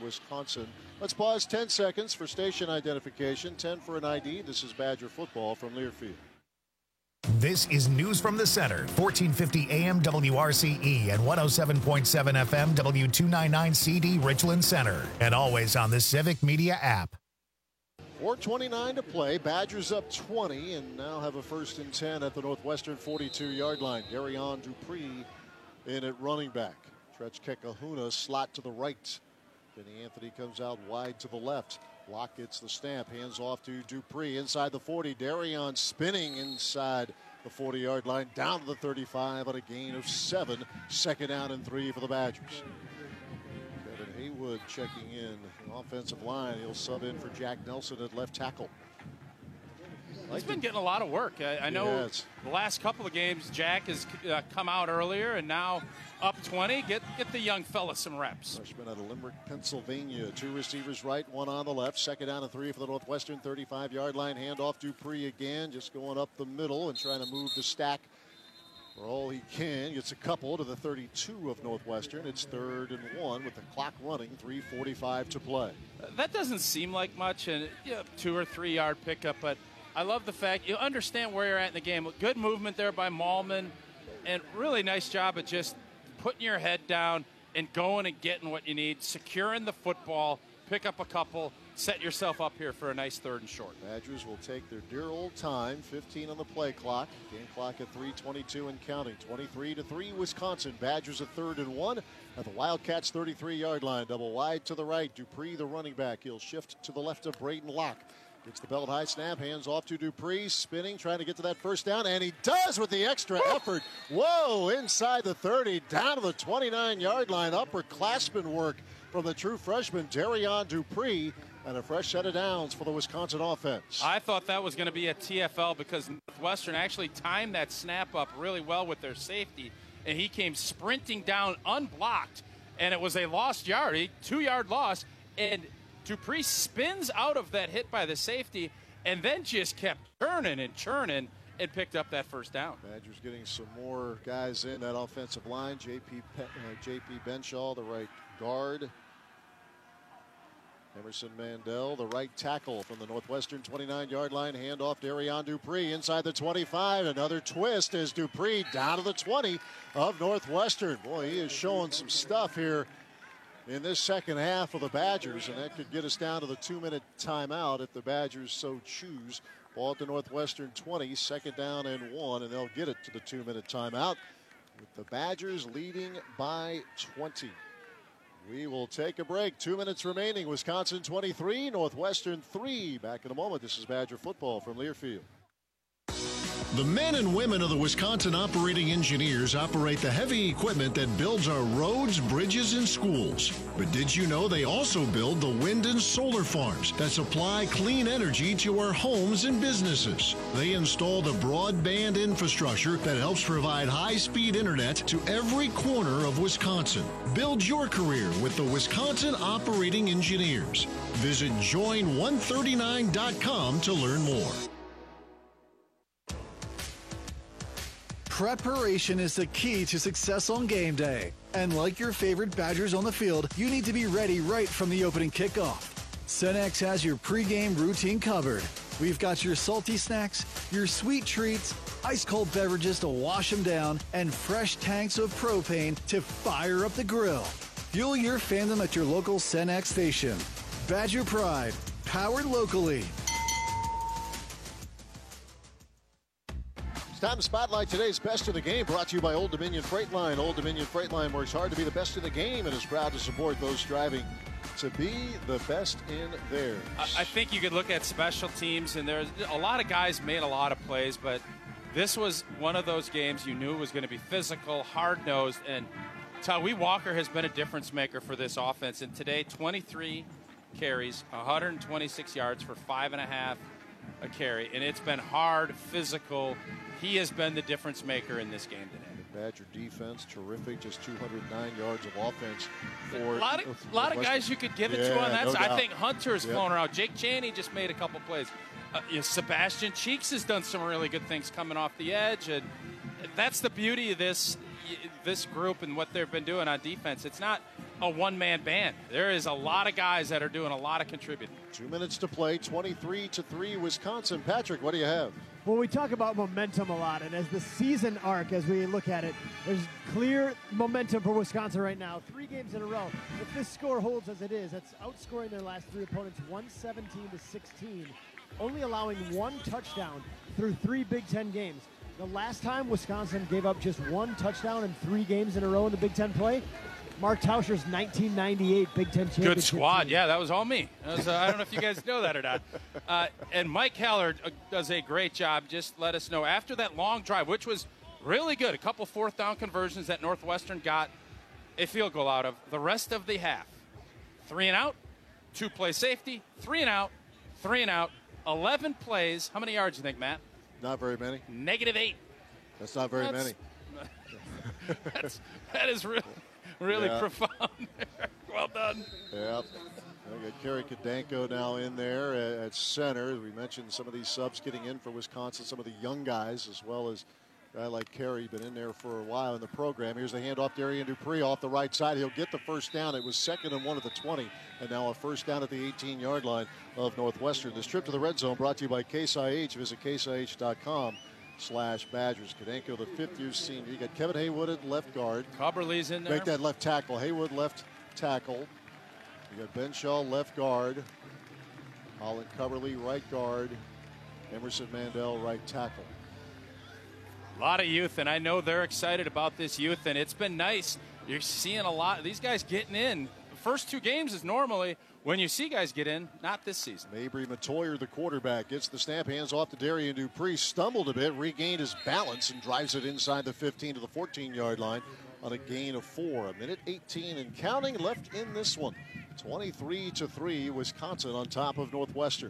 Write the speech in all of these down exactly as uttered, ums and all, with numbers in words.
Wisconsin. Let's pause ten seconds for station identification, ten for an I D. This is Badger football from Learfield. This is News from the Center, fourteen fifty A M W R C E and one oh seven point seven F M W two ninety-nine C D Richland Center, and always on the Civic Media app. four twenty-nine to play. Badgers up twenty and now have a first and ten at the Northwestern forty-two-yard line. Darion Dupree in at running back. Tretch Kekahuna slot to the right. Denny Anthony comes out wide to the left. Locke gets the stamp, hands off to Dupree inside the forty. Darion spinning inside the forty-yard line, down to the thirty-five on a gain of seven. Second down and three for the Badgers. Kevin Haywood checking in. The offensive line, he'll sub in for Jack Nelson at left tackle. He's been getting a lot of work. I, I know yes. the last couple of games, Jack has uh, come out earlier and now up twenty. Get get the young fella some reps. Freshman out of Limerick, Pennsylvania. Two receivers right, one on the left. Second down and three for the Northwestern thirty-five-yard line. Handoff Dupree again, just going up the middle and trying to move the stack for all he can. Gets a couple to the thirty-two of Northwestern. It's third and one with the clock running, three forty-five to play. That doesn't seem like much, and you know, two or three yard pickup, but I love the fact you understand where you're at in the game. Good movement there by Malman, and really nice job of just putting your head down and going and getting what you need, securing the football, pick up a couple, set yourself up here for a nice third and short. Badgers will take their dear old time, fifteen on the play clock. Game clock at three twenty-two and counting. twenty-three to three Wisconsin. Badgers at third and one at the Wildcats thirty-three-yard line. Double wide to the right. Dupree, the running back. He'll shift to the left of Braden Locke. Gets the belt high snap, hands off to Dupree, spinning, trying to get to that first down, and he does with the extra effort. Whoa, inside the thirty, down to the twenty-nine-yard line. Upperclassman work from the true freshman, Darion Dupree, and a fresh set of downs for the Wisconsin offense. I thought that was going to be a T F L because Northwestern actually timed that snap up really well with their safety, and he came sprinting down unblocked, and it was a lost yard, a two-yard loss, and Dupree spins out of that hit by the safety and then just kept turning and churning and picked up that first down. Badgers getting some more guys in that offensive line. J P Pe- uh, J P Benshaw, the right guard. Emerson Mandel, the right tackle from the Northwestern twenty-nine-yard line. Handoff Darion Dupree inside the twenty-five. Another twist as Dupree down to the twenty of Northwestern. Boy, he is showing some stuff here in this second half of the Badgers, and that could get us down to the two-minute timeout if the Badgers so choose. Ball at the Northwestern twenty, second down and one, and they'll get it to the two-minute timeout with the Badgers leading by twenty. We will take a break. Two minutes remaining. Wisconsin twenty-three, Northwestern three. Back in a moment. This is Badger football from Learfield. The men and women of the Wisconsin Operating Engineers operate the heavy equipment that builds our roads, bridges, and schools. But did you know they also build the wind and solar farms that supply clean energy to our homes and businesses? They install the broadband infrastructure that helps provide high-speed internet to every corner of Wisconsin. Build your career with the Wisconsin Operating Engineers. Visit join one thirty-nine dot com to learn more. Preparation is the key to success on game day. And like your favorite Badgers on the field, you need to be ready right from the opening kickoff. Cenex has your pregame routine covered. We've got your salty snacks, your sweet treats, ice-cold beverages to wash them down, and fresh tanks of propane to fire up the grill. Fuel your fandom at your local Cenex station. Badger Pride, powered locally. It's time to spotlight today's best of the game, brought to you by Old Dominion Freight Line. Old Dominion Freight Line works hard to be the best in the game and is proud to support those striving to be the best in theirs. I think you could look at special teams, and there's a lot of guys made a lot of plays, but this was one of those games you knew was going to be physical, hard-nosed, and Tawee Walker has been a difference maker for this offense. And today, twenty-three carries, one hundred twenty-six yards for five and a half a carry, and it's been hard, physical. He has been the difference maker in this game today. The Badger defense, terrific, just two hundred nine yards of offense. For a lot of, a lot of guys you could give it yeah, to on that. No I doubt. think Hunter's yep. flown around. Jake Chaney just made a couple plays. Uh, you know, Sebastian Cheeks has done some really good things coming off the edge, and that's the beauty of this this group and what they've been doing on defense. It's not a one-man band. There is a lot of guys that are doing a lot of contributing. Two minutes to play, twenty-three to three, Wisconsin. Patrick, what do you have? Well, we talk about momentum a lot, and as the season arc, as we look at it, there's clear momentum for Wisconsin right now. Three games in a row. If this score holds as it is, that's outscoring their last three opponents one seventeen to sixteen, only allowing one touchdown through three Big Ten games. The last time Wisconsin gave up just one touchdown in three games in a row in the Big Ten play, Mark Tauscher's nineteen ninety-eight Big Ten championship Good squad. team. Yeah, that was all me. That was, uh, I don't know if you guys know that or not. Uh, and Mike Heller uh, does a great job. Just let us know. After that long drive, which was really good, a couple fourth down conversions that Northwestern got a field goal out of, the rest of the half, three and out, two play safety, three and out, three and out, eleven plays. How many yards do you think, Matt? Not very many. Negative eight. That's not very That's, many. that's, that is really, really Yeah. profound. Well done. Yep. We got Kerry Kadanko now in there at, at center. We mentioned some of these subs getting in for Wisconsin, some of the young guys, as well as a guy like Kerry, been in there for a while in the program. Here's the handoff to Darian Dupree off the right side. He'll get the first down. It was second and one at the twenty, and now a first down at the eighteen-yard line of Northwestern. This trip to the red zone brought to you by Case I H. Visit case I H dot com slash Badgers. Kadanko, the fifth-year senior. You got Kevin Haywood at left guard. Coberly's in there. Make that left tackle. Haywood left tackle. You got Ben Shaw left guard. Holland Coverly right guard. Emerson Mandel right tackle. A lot of youth, and I know they're excited about this youth, and it's been nice. You're seeing a lot of these guys getting in. The first two games is normally when you see guys get in, not this season. Mabry Matoyer, the quarterback, gets the snap, hands off to Darian Dupree, stumbled a bit, regained his balance, and drives it inside the fifteen to the fourteen-yard line on a gain of four. A minute eighteen and counting left in this one. twenty-three to three, Wisconsin on top of Northwestern.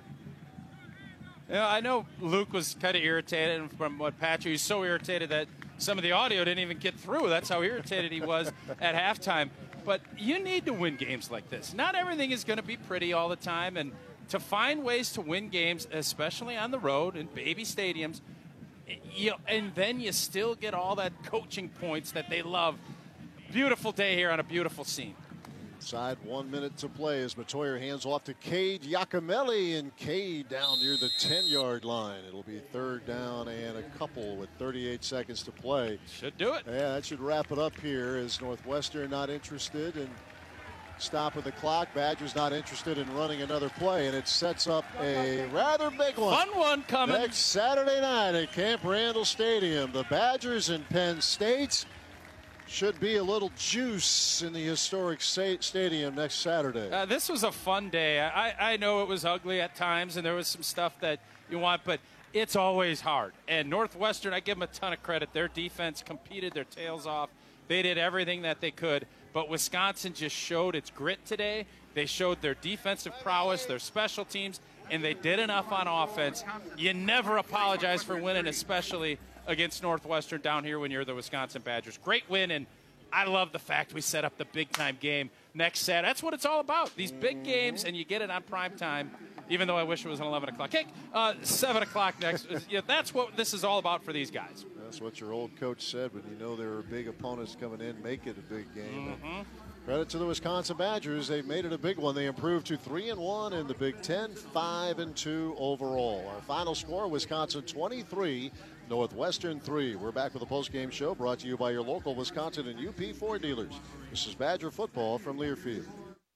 Yeah, I know Luke was kind of irritated, and from what Patrick, he's so irritated that some of the audio didn't even get through. That's how irritated he was at halftime. But you need to win games like this. Not everything is going to be pretty all the time, and to find ways to win games, especially on the road in baby stadiums, you, and then you still get all that coaching points that they love. Beautiful day here on a beautiful scene. Side one minute to play as Matoyer hands off to Cade Giacomelli, and Cade down near the ten-yard line. It'll be third down and a couple with thirty-eight seconds to play. Should do it. Yeah, that should wrap it up here as Northwestern not interested in stopping the clock. Badgers not interested in running another play, and it sets up a rather big one. Fun one coming. Next Saturday night at Camp Randall Stadium. The Badgers and Penn State. Should be a little juice in the historic stadium next Saturday. Uh, this was a fun day. I, I know it was ugly at times, and there was some stuff that you want, but it's always hard. And Northwestern, I give them a ton of credit. Their defense competed their tails off. They did everything that they could, but Wisconsin just showed its grit today. They showed their defensive prowess, their special teams, and they did enough on offense. You never apologize for winning, especially against Northwestern down here when you're the Wisconsin Badgers. Great win, and I love the fact we set up the big-time game next Saturday. That's what it's all about, these big games, and you get it on prime time, even though I wish it was an eleven o'clock kick. Uh, seven o'clock next. Yeah, that's what this is all about for these guys. That's what your old coach said when you know there are big opponents coming in, make it a big game. Mm-hmm. Credit to the Wisconsin Badgers. They made it a big one. They improved to three and one in the Big Ten, five and two overall. Our final score, Wisconsin twenty-three, Northwestern three. We're back with a post-game show brought to you by your local Wisconsin and U P Ford dealers. This is Badger football from Learfield.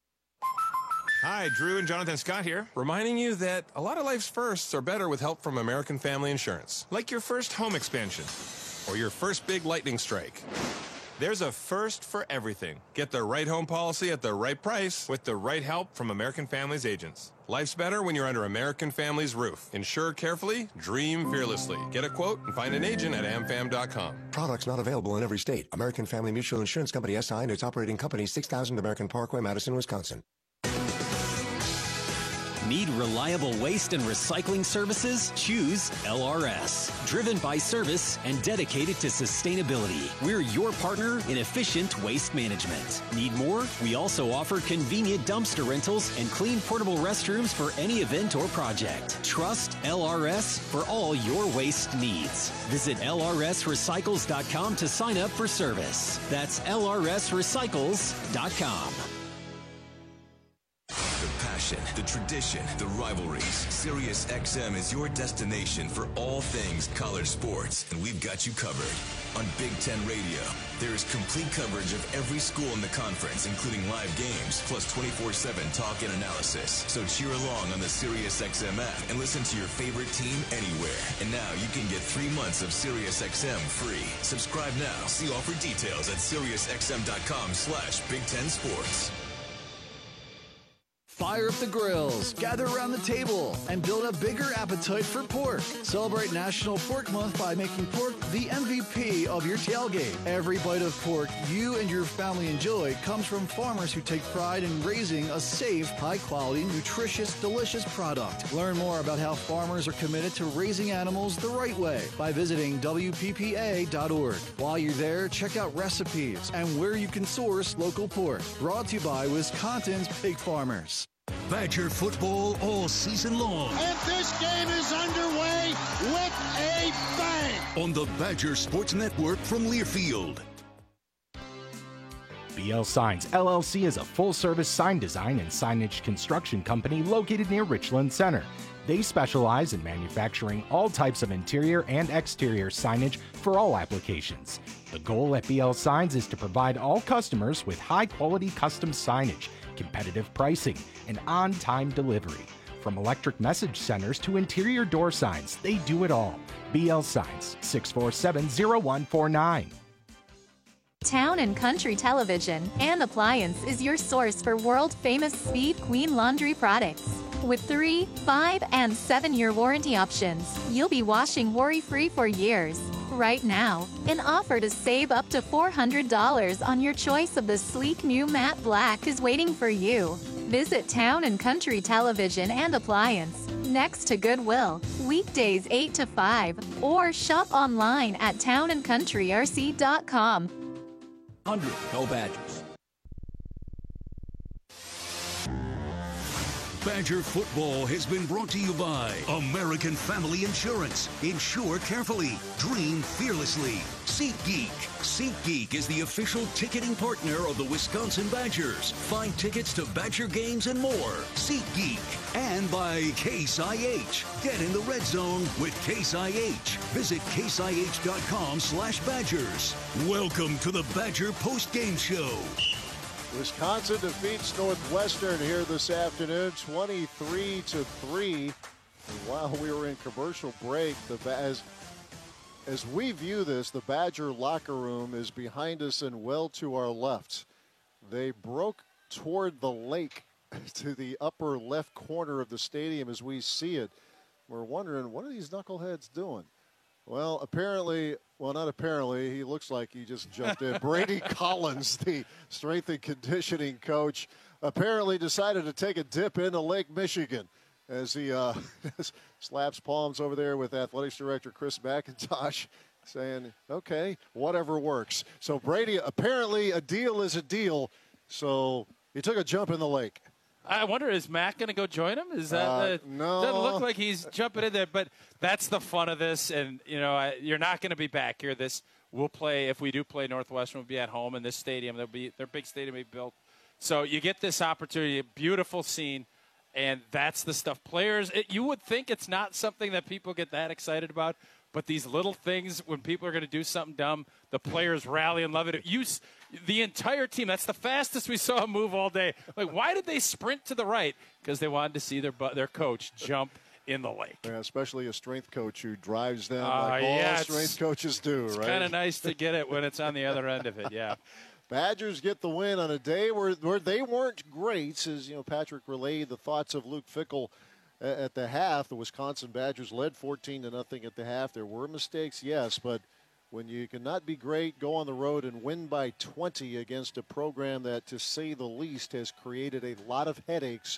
Hi, Drew and Jonathan Scott here, reminding you that a lot of life's firsts are better with help from American Family Insurance. Like your first home expansion or your first big lightning strike. There's a first for everything. Get the right home policy at the right price with the right help from American Family's agents. Life's better when you're under American Family's roof. Insure carefully, dream fearlessly. Get a quote and find an agent at am fam dot com. Products not available in every state. American Family Mutual Insurance Company S I and its operating company, six thousand American Parkway, Madison, Wisconsin. Need reliable waste and recycling services? Choose L R S. Driven by service and dedicated to sustainability, we're your partner in efficient waste management. Need more? We also offer convenient dumpster rentals and clean portable restrooms for any event or project. Trust L R S for all your waste needs. Visit L R S recycles dot com to sign up for service. That's L R S recycles dot com. The passion, the tradition, the rivalries. Sirius X M is your destination for all things college sports, and we've got you covered. On Big Ten Radio, there is complete coverage of every school in the conference, including live games, plus twenty-four seven talk and analysis. So cheer along on the Sirius X M app and listen to your favorite team anywhere. And now you can get three months of Sirius X M free. Subscribe now. See offer details at Sirius X M dot com slash Big Ten Sports. Fire up the grills, gather around the table, and build a bigger appetite for pork. Celebrate National Pork Month by making pork the M V P of your tailgate. Every bite of pork you and your family enjoy comes from farmers who take pride in raising a safe, high-quality, nutritious, delicious product. Learn more about how farmers are committed to raising animals the right way by visiting W P P A dot org. While you're there, check out recipes and where you can source local pork. Brought to you by Wisconsin's pig farmers. Badger football all season long. And this game is underway with a bang. On the Badger Sports Network from Learfield. B L Signs, L L C is a full-service sign design and signage construction company located near Richland Center. They specialize in manufacturing all types of interior and exterior signage for all applications. The goal at B L Signs is to provide all customers with high-quality custom signage, competitive pricing, and on-time delivery. From electric message centers to interior door signs, they do it all. B L Signs, six four seven, zero one four nine. Town and Country Television and Appliance is your source for world-famous Speed Queen laundry products. With three, five, and seven-year warranty options, you'll be washing worry-free for years. Right now, an offer to save up to four hundred dollars on your choice of the sleek new matte black is waiting for you. Visit Town and Country Television and Appliance next to Goodwill, weekdays eight to five, or shop online at town and country r c dot com. one hundred Go Badgers. Badger football has been brought to you by American Family Insurance. Insure carefully. Dream fearlessly. SeatGeek. SeatGeek is the official ticketing partner of the Wisconsin Badgers. Find tickets to Badger games and more. SeatGeek. And by Case I H. Get in the red zone with Case I H. Visit case I H dot com slash Badgers. Welcome to the Badger Post-Game Show. Wisconsin defeats Northwestern here this afternoon, twenty-three to three. And while we were in commercial break, the as as we view this, the Badger locker room is behind us and well to our left. They broke toward the lake to the upper left corner of the stadium as we see it. We're wondering, what are these knuckleheads doing? Well, apparently, well, not apparently, he looks like he just jumped in. Brady Collins, the strength and conditioning coach, apparently decided to take a dip into Lake Michigan as he uh, slaps palms over there with athletics director Chris McIntosh, saying, okay, whatever works. So Brady, apparently a deal is a deal, so he took a jump in the lake. I wonder, is Matt going to go join him? Is that uh, the, no? Doesn't look like he's jumping in there. But that's the fun of this, and you know, I, you're not going to be back here. This we'll play if we do play Northwestern. We'll be at home in this stadium. There'll be their big stadium we built. So you get this opportunity, a beautiful scene, and that's the stuff. Players, it, you would think it's not something that people get that excited about. But these little things, when people are going to do something dumb, the players rally and love it. You, the entire team, that's the fastest we saw them move all day. Like, why did they sprint to the right? Because they wanted to see their their coach jump in the lake. Yeah, especially a strength coach who drives them uh, like yeah, all strength coaches do, it's right? It's kind of nice to get it when it's on the other end of it, yeah. Badgers get the win on a day where, where they weren't great, as you know, Patrick relayed the thoughts of Luke Fickell at the half. The Wisconsin Badgers led fourteen to nothing at the half. There were mistakes, yes, but when you cannot be great, go on the road and win by twenty against a program that, to say the least, has created a lot of headaches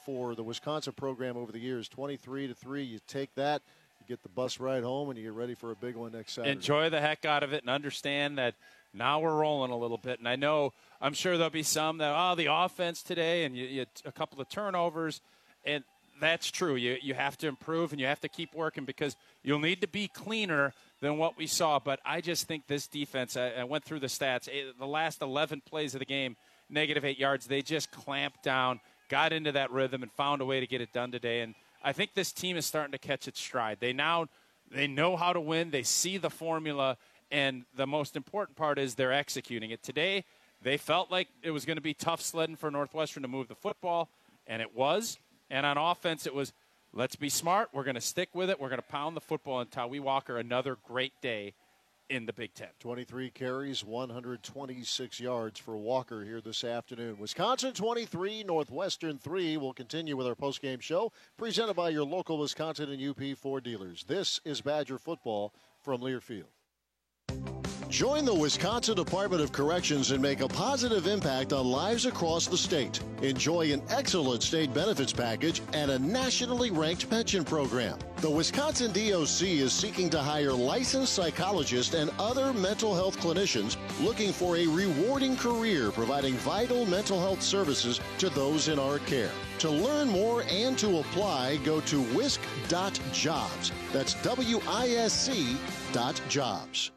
for the Wisconsin program over the years. twenty-three to three, you take that, you get the bus ride home, and you get ready for a big one next Saturday. Enjoy the heck out of it and understand that now we're rolling a little bit. And I know, I'm sure there'll be some that, oh, the offense today and you, you a couple of turnovers. And that's true. You, you have to improve and you have to keep working because you'll need to be cleaner than what we saw. But I just think this defense, I, I went through the stats, the last eleven plays of the game, negative eight yards, they just clamped down, got into that rhythm, and found a way to get it done today. And I think this team is starting to catch its stride. They now they know how to win. They see the formula. And the most important part is they're executing it. Today, they felt like it was going to be tough sledding for Northwestern to move the football, and it was. And on offense, it was, let's be smart. We're going to stick with it. We're going to pound the football. And Tawee Walker, another great day in the Big Ten. twenty-three carries, one hundred twenty-six yards for Walker here this afternoon. Wisconsin twenty-three, Northwestern three. We'll continue with our postgame show presented by your local Wisconsin and U P Ford dealers. This is Badger football from Learfield. Join the Wisconsin Department of Corrections and make a positive impact on lives across the state. Enjoy an excellent state benefits package and a nationally ranked pension program. The Wisconsin D O C is seeking to hire licensed psychologists and other mental health clinicians looking for a rewarding career providing vital mental health services to those in our care. To learn more and to apply, go to wisc dot jobs. That's W I S C dot jobs.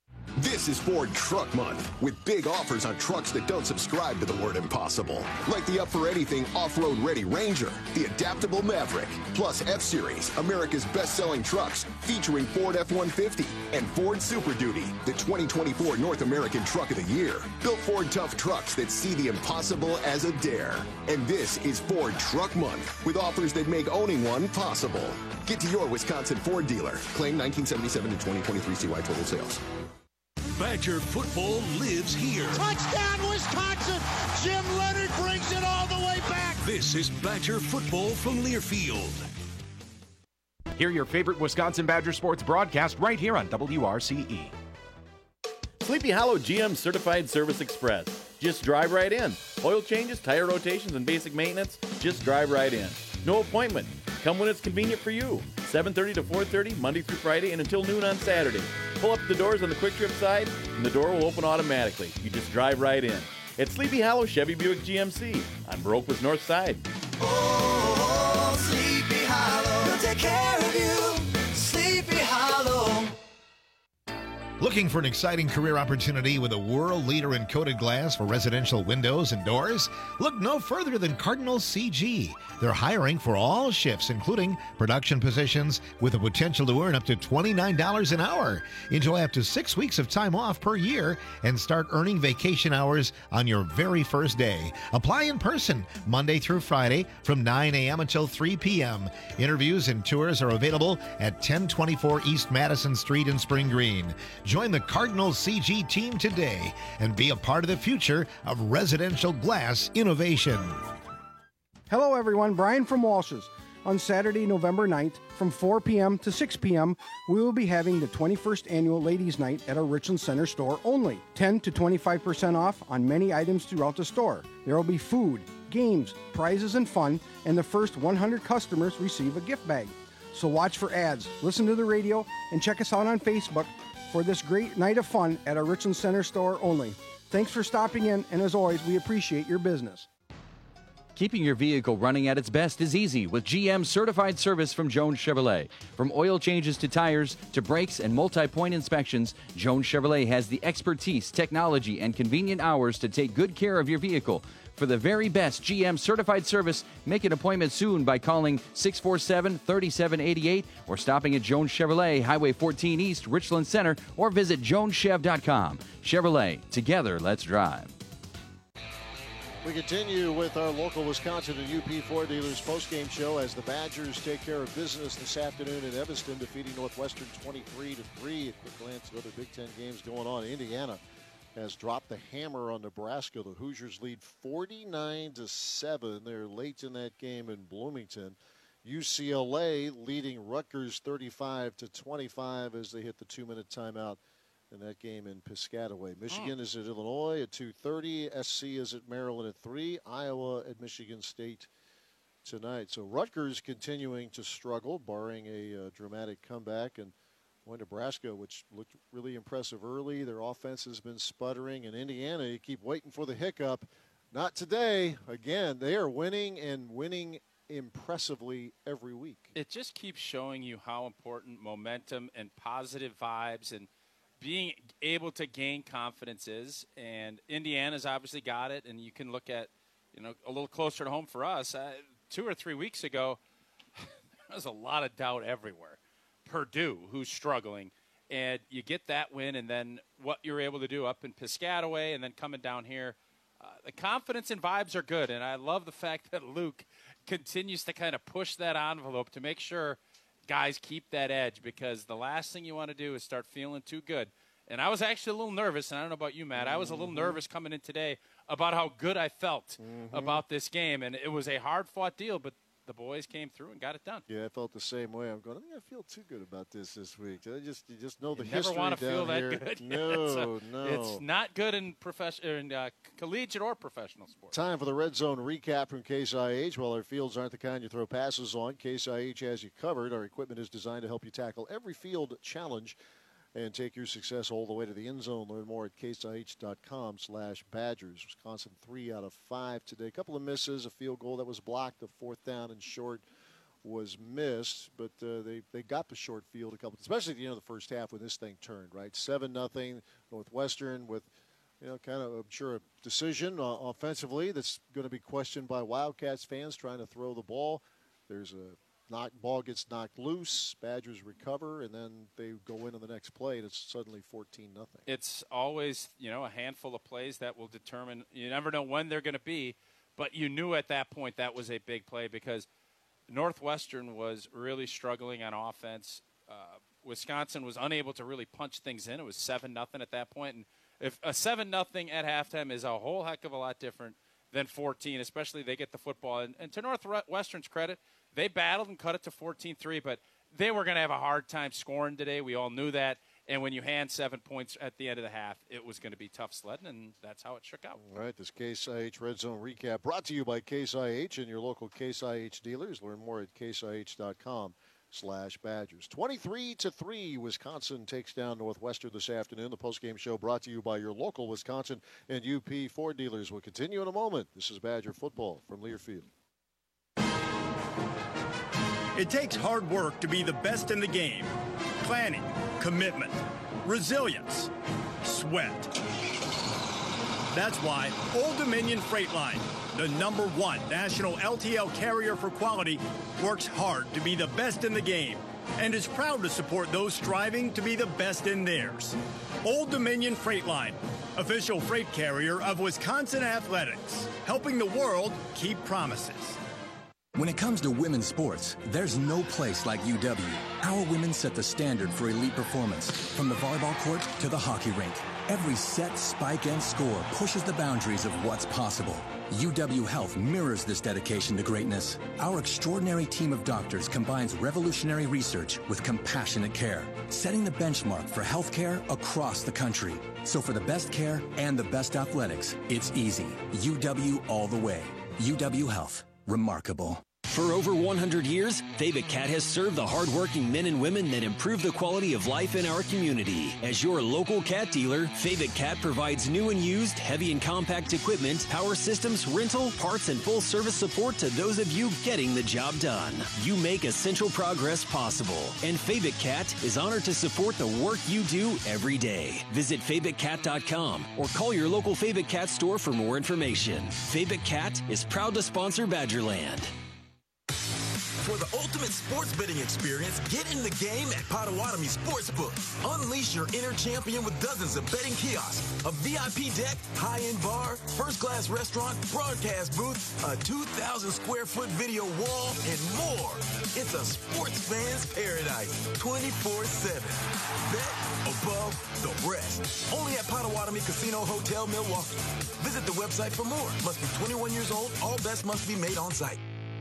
This is Ford Truck Month, with big offers on trucks that don't subscribe to the word impossible. Like the up-for-anything off-road ready Ranger, the adaptable Maverick, plus F-Series, America's best-selling trucks, featuring Ford F one fifty and Ford Super Duty, the twenty twenty-four North American Truck of the Year. Built Ford tough trucks that see the impossible as a dare. And this is Ford Truck Month, with offers that make owning one possible. Get to your Wisconsin Ford dealer. Claim nineteen seventy-seven to twenty twenty-three C Y total sales. Badger football lives here. Touchdown, Wisconsin! Jim Leonard brings it all the way back. This is Badger football from Learfield. Hear your favorite Wisconsin Badger sports broadcast right here on W R C E. Sleepy Hollow G M Certified Service Express. Just drive right in. Oil changes, tire rotations, and basic maintenance, just drive right in. No appointment. Come when it's convenient for you. seven thirty to four thirty, Monday through Friday, and until noon on Saturday. Pull up the doors on the Quick Trip side, and the door will open automatically. You just drive right in. It's Sleepy Hollow Chevy Buick G M C on Baroqua's North Side. Oh, Sleepy Hollow, we'll take care of you. Sleepy Hollow. Looking for an exciting career opportunity with a world leader in coated glass for residential windows and doors? Look no further than Cardinal C G. They're hiring for all shifts, including production positions, with the potential to earn up to twenty-nine dollars an hour. Enjoy up to six weeks of time off per year and start earning vacation hours on your very first day. Apply in person Monday through Friday from nine a.m. until three p.m. Interviews and tours are available at ten twenty-four East Madison Street in Spring Green. Join the Cardinal C G team today and be a part of the future of residential glass innovation. Hello everyone, Brian from Walsh's. On Saturday, November ninth, from four p.m. to six p.m., we will be having the twenty-first Annual Ladies' Night at our Richland Center store only. ten to twenty-five percent off on many items throughout the store. There will be food, games, prizes, and fun, and the first one hundred customers receive a gift bag. So watch for ads, listen to the radio, and check us out on Facebook for this great night of fun at our Richland Center store only. Thanks for stopping in, and as always, we appreciate your business. Keeping your vehicle running at its best is easy with G M Certified Service from Jones Chevrolet. From oil changes to tires to brakes and multi-point inspections, Jones Chevrolet has the expertise, technology, and convenient hours to take good care of your vehicle. For the very best G M Certified Service, make an appointment soon by calling six four seven, three seven eight eight or stopping at Jones Chevrolet, Highway fourteen East, Richland Center, or visit jones chev dot com. Chevrolet, together, let's drive. We continue with our local Wisconsin and U P Ford dealers postgame show as the Badgers take care of business this afternoon in Evanston, defeating Northwestern twenty-three to three. A quick glance at other Big Ten games going on. Indiana has dropped the hammer on Nebraska. The Hoosiers lead forty-nine to seven. They're late in that game in Bloomington. U C L A leading Rutgers thirty-five to twenty-five as they hit the two-minute timeout in that game in Piscataway. Michigan oh. is at Illinois at two thirty. S C is at Maryland at three. Iowa at Michigan State tonight. So Rutgers continuing to struggle, barring a uh, dramatic comeback. And boy, Nebraska, which looked really impressive early, their offense has been sputtering. And Indiana, you keep waiting for the hiccup. Not today. Again, they are winning and winning impressively every week. It just keeps showing you how important momentum and positive vibes and being able to gain confidence is. And Indiana's obviously got it, and you can look at, you know, a little closer to home for us. Uh, two or three weeks ago, there was a lot of doubt everywhere. Purdue, who's struggling, and you get that win, and then what you're able to do up in Piscataway and then coming down here. Uh, the confidence and vibes are good, and I love the fact that Luke continues to kind of push that envelope to make sure guys keep that edge, because the last thing you want to do is start feeling too good. And I was actually a little nervous, and I don't know about you, Matt. I was a little Mm-hmm. nervous coming in today about how good I felt Mm-hmm. about this game, and it was a hard-fought deal, but the boys came through and got it done. Yeah, I felt the same way. I'm going, I think I feel too good about this this week. I just, you just know the You history never want to down feel that here. good. No, it's a, no. It's not good in, profes- in uh, collegiate or professional sports. Time for the Red Zone recap from Case I H. While our fields aren't the kind you throw passes on, Case I H has you covered. Our equipment is designed to help you tackle every field challenge and take your success all the way to the end zone. Learn more at caseih.com slash Badgers. Wisconsin three out of five today. A couple of misses, a field goal that was blocked, a fourth down and short was missed, but uh, they, they got the short field a couple, especially at the end of the first half when this thing turned, right? seven nothing Northwestern with, you know, kind of, I'm sure, a decision uh, offensively that's going to be questioned by Wildcats fans trying to throw the ball. There's a knock, ball gets knocked loose, Badgers recover, and then they go into the next play, and it's suddenly fourteen nothing. It's always, you know, a handful of plays that will determine. You never know when they're going to be, but you knew at that point that was a big play because Northwestern was really struggling on offense. Uh, Wisconsin was unable to really punch things in. It was seven nothing at that point. And if a seven nothing at halftime is a whole heck of a lot different than fourteen, especially they get the football. And, and to Northwestern's credit, they battled and cut it to fourteen three, but they were going to have a hard time scoring today. We all knew that. And when you hand seven points at the end of the half, it was going to be tough sledding, and that's how it shook out. All right, this Case I H Red Zone recap brought to you by Case I H and your local Case I H dealers. Learn more at caseih.com slash Badgers. twenty-three to three, Wisconsin takes down Northwestern this afternoon. The postgame show brought to you by your local Wisconsin and U P Ford dealers will continue in a moment. This is Badger football from Learfield. It takes hard work to be the best in the game. Planning, commitment, resilience, sweat. That's why Old Dominion Freight Line, the number one national L T L carrier for quality, works hard to be the best in the game and is proud to support those striving to be the best in theirs. Old Dominion Freight Line, official freight carrier of Wisconsin Athletics, helping the world keep promises. When it comes to women's sports, there's no place like U W. Our women set the standard for elite performance, from the volleyball court to the hockey rink. Every set, spike, and score pushes the boundaries of what's possible. U W Health mirrors this dedication to greatness. Our extraordinary team of doctors combines revolutionary research with compassionate care, setting the benchmark for healthcare across the country. So for the best care and the best athletics, it's easy. U W all the way. U W Health. Remarkable. For over one hundred years, Favorite Cat has served the hardworking men and women that improve the quality of life in our community. As your local cat dealer, Favorite Cat provides new and used heavy and compact equipment, power systems, rental, parts, and full service support to those of you getting the job done. You make essential progress possible, and Favorite Cat is honored to support the work you do every day. Visit favorite cat dot com or call your local Favorite Cat store for more information. Favorite Cat is proud to sponsor Badgerland. For the ultimate sports betting experience, get in the game at Potawatomi Sportsbook. Unleash your inner champion with dozens of betting kiosks, a V I P deck, high-end bar, first-class restaurant, broadcast booth, a two thousand square foot video wall, and more. It's a sports fan's paradise, twenty-four seven. Bet above the rest. Only at Potawatomi Casino Hotel, Milwaukee. Visit the website for more. Must be twenty-one years old. All bets must be made on site.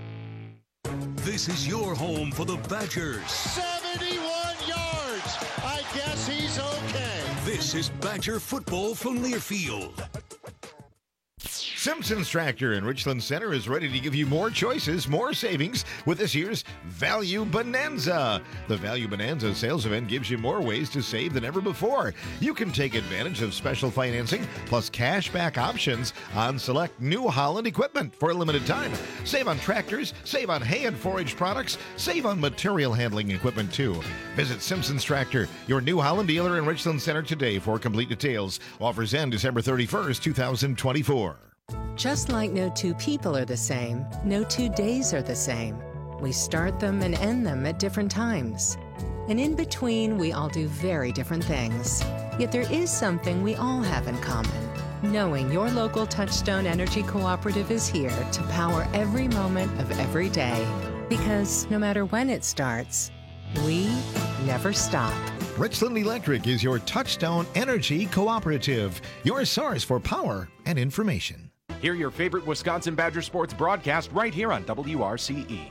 This is your home for the Badgers. seventy-one yards. I guess he's okay. This is Badger football from Learfield. Simpson's Tractor in Richland Center is ready to give you more choices, more savings with this year's Value Bonanza. The Value Bonanza sales event gives you more ways to save than ever before. You can take advantage of special financing plus cash back options on select New Holland equipment for a limited time. Save on tractors, save on hay and forage products, save on material handling equipment too. Visit Simpson's Tractor, your New Holland dealer in Richland Center today for complete details. Offers end December thirty-first, two thousand twenty-four. Just like no two people are the same, no two days are the same. We start them and end them at different times. And in between, we all do very different things. Yet there is something we all have in common. Knowing your local Touchstone Energy Cooperative is here to power every moment of every day. Because no matter when it starts, we never stop. Richland Electric is your Touchstone Energy Cooperative, your source for power and information. Hear your favorite Wisconsin Badger sports broadcast right here on W R C E.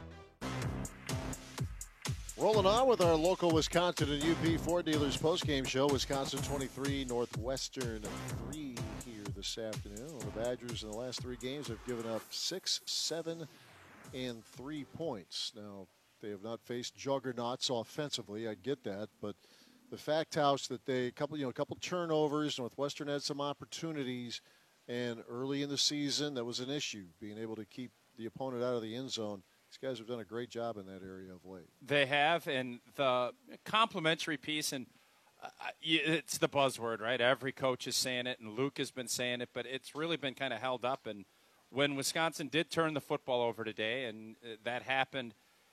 Rolling on with our local Wisconsin and U P Ford dealers postgame show. Wisconsin twenty-three, Northwestern three here this afternoon. Well, the Badgers in the last three games have given up six, seven, and three points. Now, they have not faced juggernauts offensively. I get that, but the fact house that they couple, you know, a couple turnovers. Northwestern had some opportunities, and early in the season that was an issue, being able to keep the opponent out of the end zone. These guys have done a great job in that area of late. They have, and the complimentary piece, and uh, it's the buzzword, right? Every coach is saying it, and Luke has been saying it, but it's really been kind of held up. And when Wisconsin did turn the football over today, and that happened,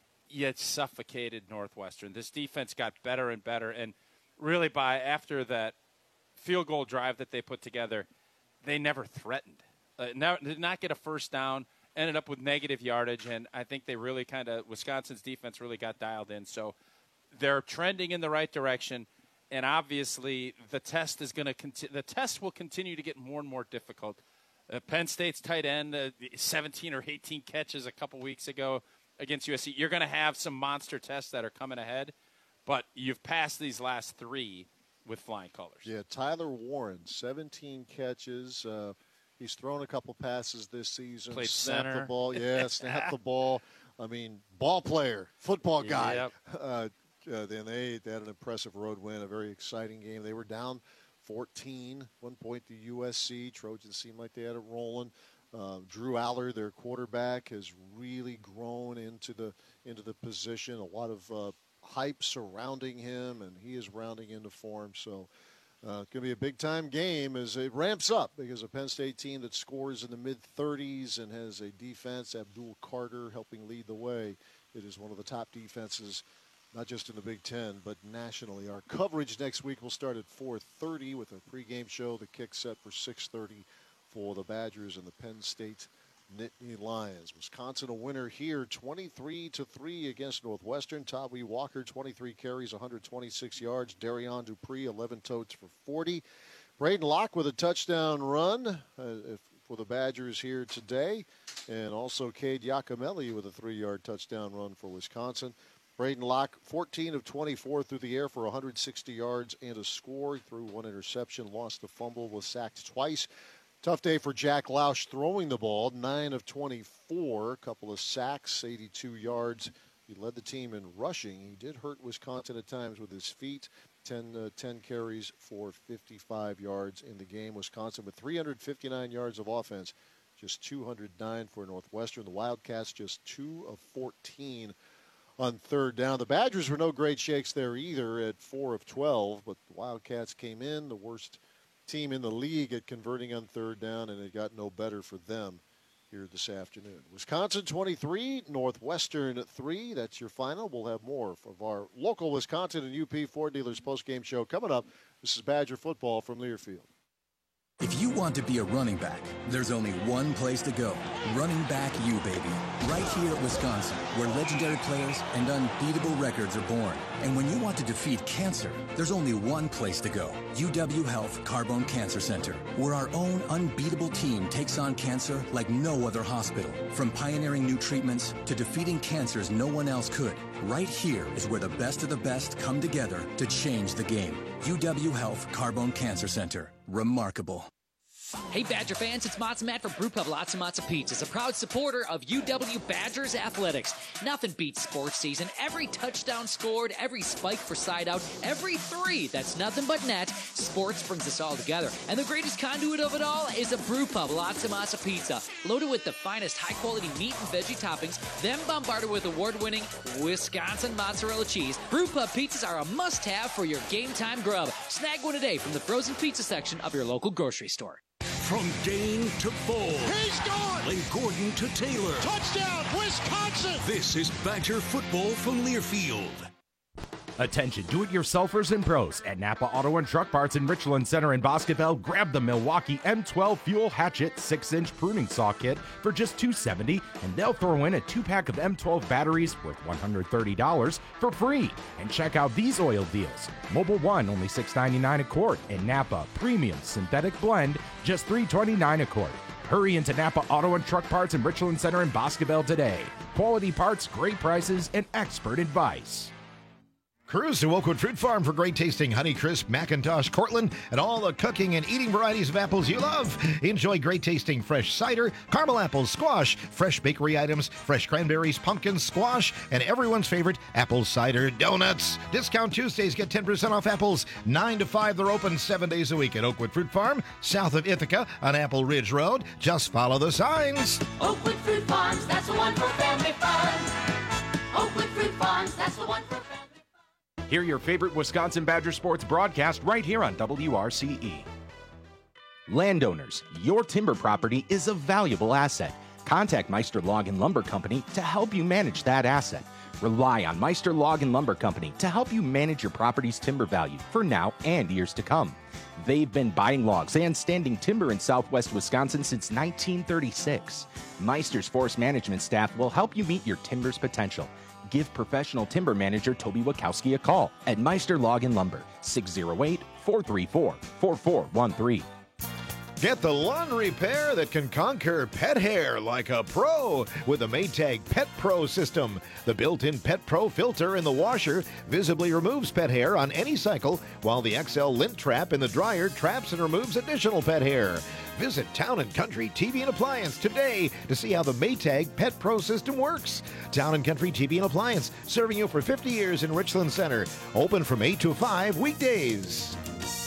it suffocated Northwestern. This defense got better and better, and really by after that field goal drive that they put together, they never threatened. Uh, never, did not get a first down. Ended up with negative yardage, and I think they really kind of – Wisconsin's defense really got dialed in. So they're trending in the right direction, and obviously the test is going to conti- – the test will continue to get more and more difficult. Uh, Penn State's tight end, uh, seventeen or eighteen catches a couple weeks ago against U S C. You're going to have some monster tests that are coming ahead, but you've passed these last three with flying colors. Yeah, Tyler Warren, seventeen catches uh, – he's thrown a couple passes this season. Played snapped center. the ball. Yeah, snapped the ball. I mean, ball player, football guy. Yep. Uh, uh, then they, they had an impressive road win, a very exciting game. They were down fourteen, one point to U S C. Trojans seemed like they had it rolling. Uh, Drew Aller, their quarterback, has really grown into the into the position. A lot of uh, hype surrounding him, and he is rounding into form. So. Uh, it's going to be a big-time game as it ramps up because a Penn State team that scores in the mid-thirties and has a defense, Abdul Carter, helping lead the way. It is one of the top defenses, not just in the Big Ten, but nationally. Our coverage next week will start at four thirty with a pregame show. The kick set for six thirty for the Badgers and the Penn State Nittany Lions. Wisconsin a winner here, twenty-three to three against Northwestern. Tawee Walker, twenty-three carries, one hundred twenty-six yards. Darion Dupree, eleven totes for forty. Braden Locke with a touchdown run uh, for the Badgers here today. And also Cade Giacomelli with a three-yard touchdown run for Wisconsin. Braden Locke, fourteen of twenty-four through the air for one hundred sixty yards and a score. Threw one interception, lost the fumble, was sacked twice. Tough day for Jack Lausch throwing the ball, nine of twenty-four, a couple of sacks, eighty-two yards. He led the team in rushing. He did hurt Wisconsin at times with his feet, ten, uh, ten carries for fifty-five yards in the game. Wisconsin with three hundred fifty-nine yards of offense, just two hundred nine for Northwestern. The Wildcats just two of fourteen on third down. The Badgers were no great shakes there either at four of twelve, but the Wildcats came in, the worst team in the league at converting on third down, and it got no better for them here this afternoon. Wisconsin twenty-three, Northwestern three. That's your final. We'll have more of our local Wisconsin and U P Ford Dealers postgame show coming up. This is Badger football from Learfield. If you want to be a running back, there's only one place to go. Running Back U, baby. Right here at Wisconsin, where legendary players and unbeatable records are born. And when you want to defeat cancer, there's only one place to go. U W Health Carbone Cancer Center, where our own unbeatable team takes on cancer like no other hospital. From pioneering new treatments to defeating cancers no one else could. Right here is where the best of the best come together to change the game. U W Health Carbone Cancer Center. Remarkable. Hey, Badger fans, it's Matza Matt from Brewpub Lots of Matza Pizzas, a proud supporter of U W Badgers athletics. Nothing beats sports season. Every touchdown scored, every spike for side out, every three that's nothing but net. Sports brings us all together. And the greatest conduit of it all is a Brewpub Lots of Matza Pizza, loaded with the finest high-quality meat and veggie toppings, then bombarded with award-winning Wisconsin mozzarella cheese. Brewpub pizzas are a must-have for your game-time grub. Snag one today from the frozen pizza section of your local grocery store. From Dane to Bull. He's gone! Lane Gordon to Taylor. Touchdown, Wisconsin! This is Badger football from Learfield. Attention do-it-yourselfers and pros. At Napa Auto and Truck Parts in Richland Center in Boscoville, grab the Milwaukee M twelve Fuel Hatchet six inch pruning saw kit for just two hundred seventy dollars, and they'll throw in a two-pack of M twelve batteries worth one hundred thirty dollars for free. And check out these oil deals. Mobile One, only six ninety-nine a quart, and Napa Premium Synthetic Blend, just three twenty-nine a quart. Hurry into Napa Auto and Truck Parts in Richland Center in Boscoville today. Quality parts, great prices, and expert advice. Cruise to Oakwood Fruit Farm for great tasting Honeycrisp, Macintosh, Cortland, and all the cooking and eating varieties of apples you love. Enjoy great tasting fresh cider, caramel apples, squash, fresh bakery items, fresh cranberries, pumpkins, squash, and everyone's favorite apple cider donuts. Discount Tuesdays, get ten percent off apples. nine to five, they're open seven days a week at Oakwood Fruit Farm, south of Ithaca on Apple Ridge Road. Just follow the signs. Oakwood Fruit Farms, that's the one for family fun. Oakwood Fruit Farms, that's the one for family. Hear your favorite Wisconsin Badger sports broadcast right here on W R C E. Landowners, your timber property is a valuable asset. Contact Meister Log and Lumber Company to help you manage that asset. Rely on Meister Log and Lumber Company to help you manage your property's timber value for now and years to come. They've been buying logs and standing timber in southwest Wisconsin since nineteen thirty-six. Meister's forest management staff will help you meet your timber's potential. Give professional timber manager Toby Wachowski a call at Meister Log and Lumber, six oh eight, four three four, four four one three. Get the lawn repair that can conquer pet hair like a pro with the Maytag Pet Pro system. The built-in Pet Pro filter in the washer visibly removes pet hair on any cycle, while the X L lint trap in the dryer traps and removes additional pet hair. Visit Town and Country T V and Appliance today to see how the Maytag Pet Pro system works. Town and Country T V and Appliance, serving you for fifty years in Richland Center. Open from eight to five weekdays.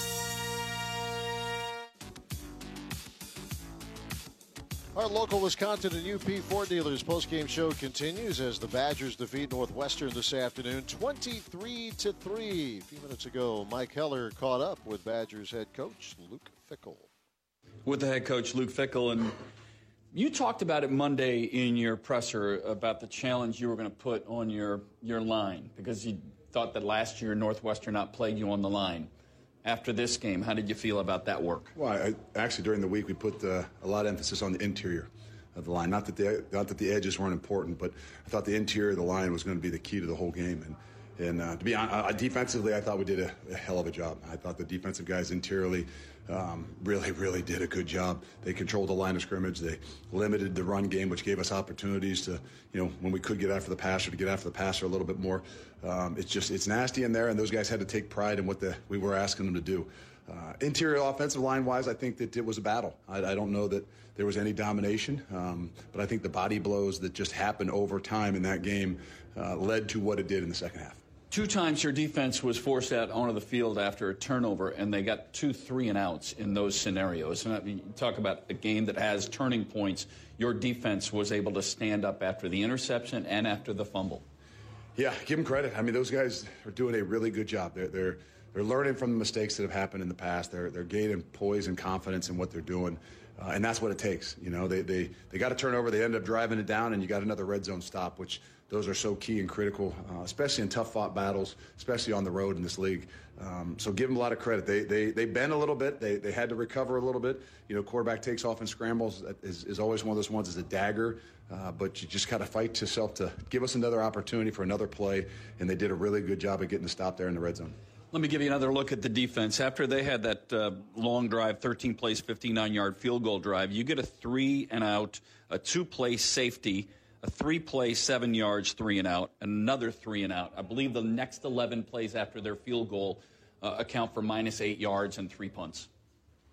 Our local Wisconsin and U P Ford dealers postgame show continues as the Badgers defeat Northwestern this afternoon, twenty-three to three. A few minutes ago, Mike Heller caught up with Badgers head coach Luke Fickell. With the head coach Luke Fickell, and you talked about it Monday in your presser about the challenge you were going to put on your your line because you thought that last year Northwestern outplayed you on the line. After this game, how did you feel about that work? Well, I, actually, during the week, we put uh, a lot of emphasis on the interior of the line. Not that the not that the edges weren't important, but I thought the interior of the line was going to be the key to the whole game. And and uh, to be honest, uh, defensively, I thought we did a, a hell of a job. I thought the defensive guys interiorly um, really, really did a good job. They controlled the line of scrimmage. They limited the run game, which gave us opportunities to, you know, when we could get after the passer, to get after the passer a little bit more. Um, it's just, it's nasty in there, and those guys had to take pride in what the, we were asking them to do. Uh, interior offensive line-wise, I think that it was a battle. I, I don't know that there was any domination, um, but I think the body blows that just happened over time in that game uh, led to what it did in the second half. Two times your defense was forced out onto the field after a turnover, and they got two three and outs in those scenarios. And I mean, you talk about a game that has turning points. Your defense was able to stand up after the interception and after the fumble. Yeah, give them credit. I mean, those guys are doing a really good job. They're they're they're learning from the mistakes that have happened in the past. They're they're gaining poise and confidence in what they're doing, uh, and that's what it takes. You know, they they they got a turnover. They end up driving it down, and you got another red zone stop, which those are so key and critical, uh, especially in tough fought battles, especially on the road in this league. Um, so give them a lot of credit. They they they bend a little bit. They they had to recover a little bit. You know, quarterback takes off and scrambles is, is always one of those ones. Is a dagger. Uh, but you just got to fight yourself to give us another opportunity for another play, and they did a really good job of getting the stop there in the red zone. Let me give you another look at the defense. After they had that uh, long drive, thirteen plays, fifty-nine yard field goal drive, you get a three and out, a two-play safety, a three-play, seven yards, three and out, another three and out. I believe the next eleven plays after their field goal uh, account for minus eight yards and three punts.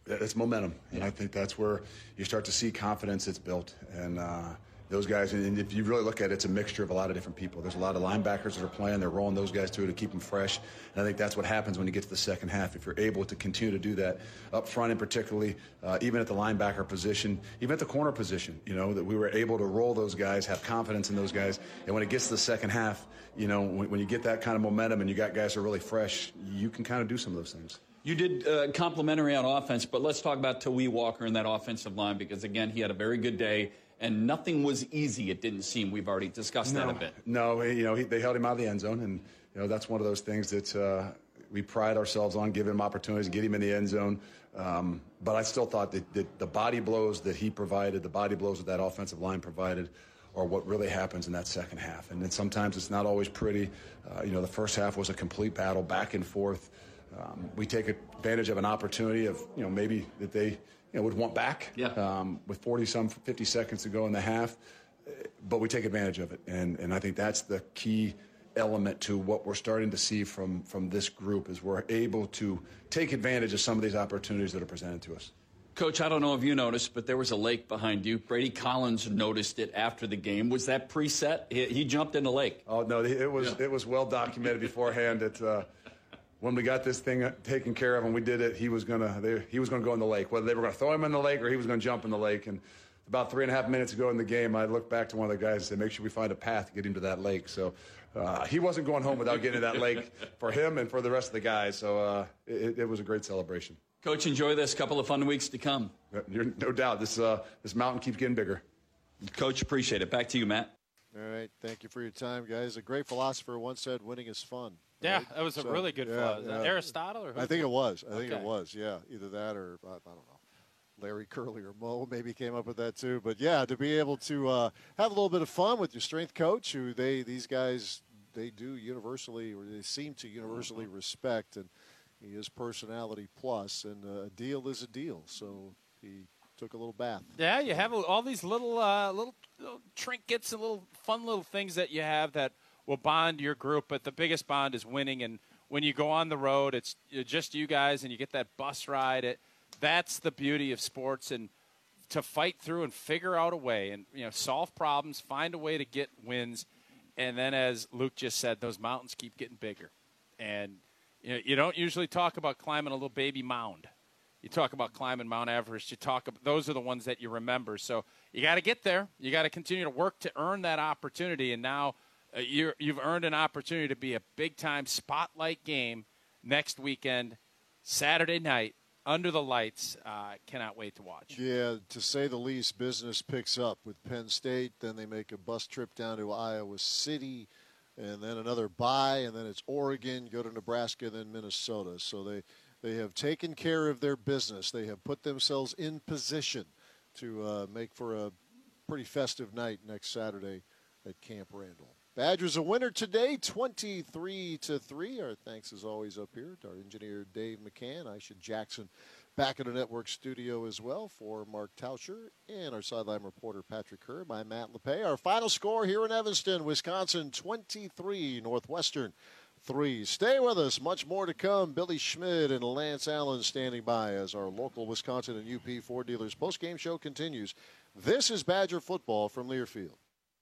it's momentum. And I think that's where you start to see confidence that's built. And uh, those guys, and if you really look at it, it's a mixture of a lot of different people. There's a lot of linebackers that are playing. They're rolling those guys too to keep them fresh. And I think that's what happens when you get to the second half. If you're able to continue to do that up front, and particularly uh, even at the linebacker position, even at the corner position, you know, that we were able to roll those guys, have confidence in those guys. And when it gets to the second half, you know, when, when you get that kind of momentum and you got guys that are really fresh, you can kind of do some of those things. You did uh, complimentary on offense, but let's talk about Tawee Walker and that offensive line, because, again, he had a very good day, and nothing was easy, it didn't seem. We've already discussed no, that a bit. No, you know, he, they held him out of the end zone, and, you know, that's one of those things that uh, we pride ourselves on, giving him opportunities, get him in the end zone. Um, but I still thought that, that the body blows that he provided, the body blows that that offensive line provided, are what really happens in that second half. And then sometimes it's not always pretty. Uh, you know, the first half was a complete battle, back and forth. Um, we take advantage of an opportunity of, you know, maybe that they, you know, would want back yeah. um, with forty some, fifty seconds to go in the half, but we take advantage of it. And, and I think that's the key element to what we're starting to see from, from this group, is we're able to take advantage of some of these opportunities that are presented to us. Coach, I don't know if you noticed, but there was a lake behind you. Brady Collins noticed it after the game. Was that preset? He, he jumped in the lake. Oh, no, it was, yeah. it was well documented beforehand that, uh, when we got this thing taken care of and we did it, he was gonna they, he was gonna go in the lake. Whether they were gonna throw him in the lake or he was gonna jump in the lake. And about three and a half minutes ago in the game, I looked back to one of the guys and said, "Make sure we find a path to get him to that lake." So uh, he wasn't going home without getting to that lake for him and for the rest of the guys. So uh, it, it was a great celebration. Coach, enjoy this couple of fun weeks to come. You're, no doubt, this uh, this mountain keeps getting bigger. Coach, appreciate it. Back to you, Matt. All right, thank you for your time, guys. A great philosopher once said, "Winning is fun." Yeah, right? that was a so, really good yeah, philosopher. yeah. Aristotle? Or who? I think it was. I think Okay. it was, yeah. Either that or, I, I don't know, Larry Curly or Mo maybe came up with that too. But, yeah, to be able to uh, have a little bit of fun with your strength coach, who they these guys, they do universally, or they seem to universally respect, and he is personality plus, and a deal is a deal. So he took a little bath. Yeah, you have all these little, uh, little, little trinkets and little fun little things that you have that will bond your group. But the biggest bond is winning. And when you go on the road, it's just you guys, and you get that bus ride. It, that's the beauty of sports, and to fight through and figure out a way and, you know, solve problems, find a way to get wins. And then, as Luke just said, those mountains keep getting bigger. And you know, you don't usually talk about climbing a little baby mound. You talk about climbing Mount Everest. You talk about, those are the ones that you remember. So you got to get there. You got to continue to work to earn that opportunity. And now uh, you're, you've earned an opportunity to be a big-time spotlight game next weekend, Saturday night, under the lights. Uh, cannot wait to watch. Yeah, to say the least, business picks up with Penn State. Then they make a bus trip down to Iowa City, and then another bye, and then it's Oregon, go to Nebraska, then Minnesota. So they, they have taken care of their business. They have put themselves in position to uh, make for a pretty festive night next Saturday at Camp Randall. Badgers a winner today, twenty-three to three. Our thanks, as always, up here to our engineer, Dave McCann, Aisha Jackson, back at the network studio as well, for Mark Tauscher, and our sideline reporter, Patrick Herb. I'm Matt LePay. Our final score here in Evanston, Wisconsin, twenty-three, Northwestern three. Stay with us. Much more to come. Billy Schmidt and Lance Allen standing by as our local Wisconsin and U P Ford dealers post-game show continues. This is Badger football from Learfield.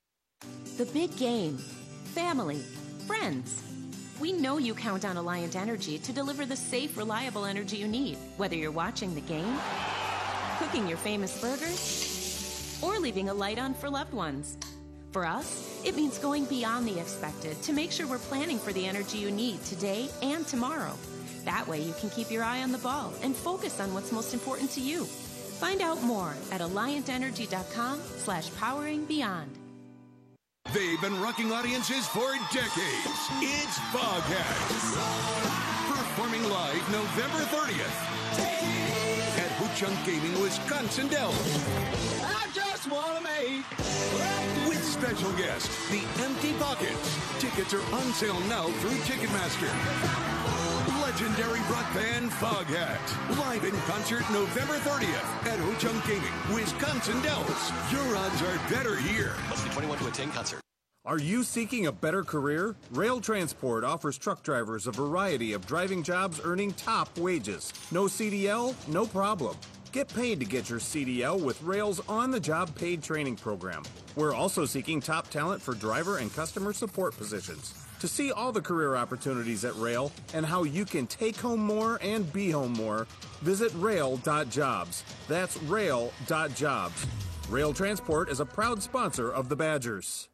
The big game, family, friends. We know you count on Alliant Energy to deliver the safe, reliable energy you need, whether you're watching the game, cooking your famous burgers, or leaving a light on for loved ones. For us, it means going beyond the expected to make sure we're planning for the energy you need today and tomorrow. That way you can keep your eye on the ball and focus on what's most important to you. Find out more at alliant energy dot com slash powering beyond. They've been rocking audiences for decades. It's Foghat. Performing live November thirtieth at Ho-Chunk Gaming, Wisconsin Dells. I just want to make With special guest, the Empty Pockets. Tickets are on sale now through Ticketmaster. Legendary rock band Foghat. Live in concert November thirtieth at Ho-Chunk Gaming, Wisconsin Dells. Your odds are better here. Must be twenty-one to attend concert. Are you seeking a better career? Rail Transport offers truck drivers a variety of driving jobs earning top wages. No C D L? No problem. Get paid to get your C D L with Rail's on-the-job paid training program. We're also seeking top talent for driver and customer support positions. To see all the career opportunities at Rail and how you can take home more and be home more, visit rail dot jobs. That's rail dot jobs. Rail Transport is a proud sponsor of the Badgers.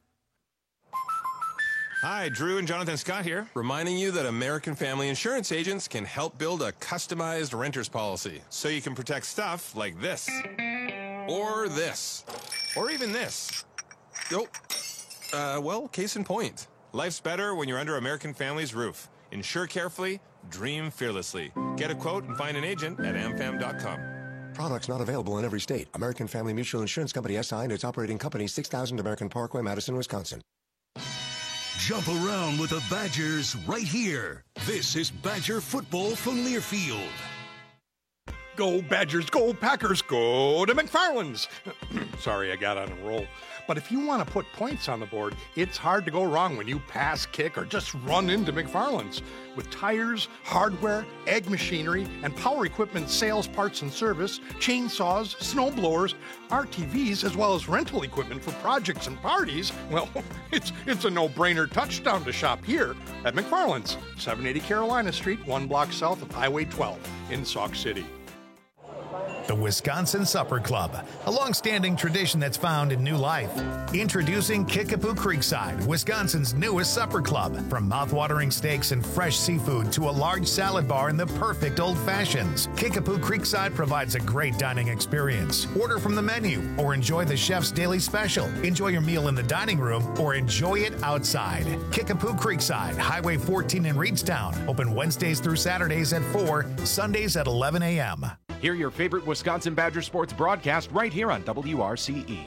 Hi, Drew and Jonathan Scott here, reminding you that American Family Insurance agents can help build a customized renter's policy so you can protect stuff like this, or this, or even this. Oh, uh, well, case in point. Life's better when you're under American Family's roof. Insure carefully, dream fearlessly. Get a quote and find an agent at am fam dot com. Products not available in every state. American Family Mutual Insurance Company S I and its operating company, six thousand American Parkway, Madison, Wisconsin. Jump around with the Badgers right here. This is Badger football from Learfield. Go Badgers, go Packers, go to McFarland's. Sorry, I got on a roll. But if you want to put points on the board, it's hard to go wrong when you pass, kick, or just run into McFarland's. With tires, hardware, egg machinery, and power equipment sales, parts and service, chainsaws, snow blowers, R T Vs, as well as rental equipment for projects and parties, well, it's it's a no-brainer touchdown to shop here at McFarland's, seven eighty Carolina Street, one block south of Highway twelve in Sauk City. The Wisconsin Supper Club, a long-standing tradition that's found in new life. Introducing Kickapoo Creekside, Wisconsin's newest supper club. From mouth-watering steaks and fresh seafood to a large salad bar and the perfect old fashions, Kickapoo Creekside provides a great dining experience. Order from the menu or enjoy the chef's daily special. Enjoy your meal in the dining room or enjoy it outside. Kickapoo Creekside, Highway fourteen in Reedstown. Open Wednesdays through Saturdays at four, Sundays at eleven a.m. Hear your favorite Wisconsin Badger sports broadcast right here on W R C E.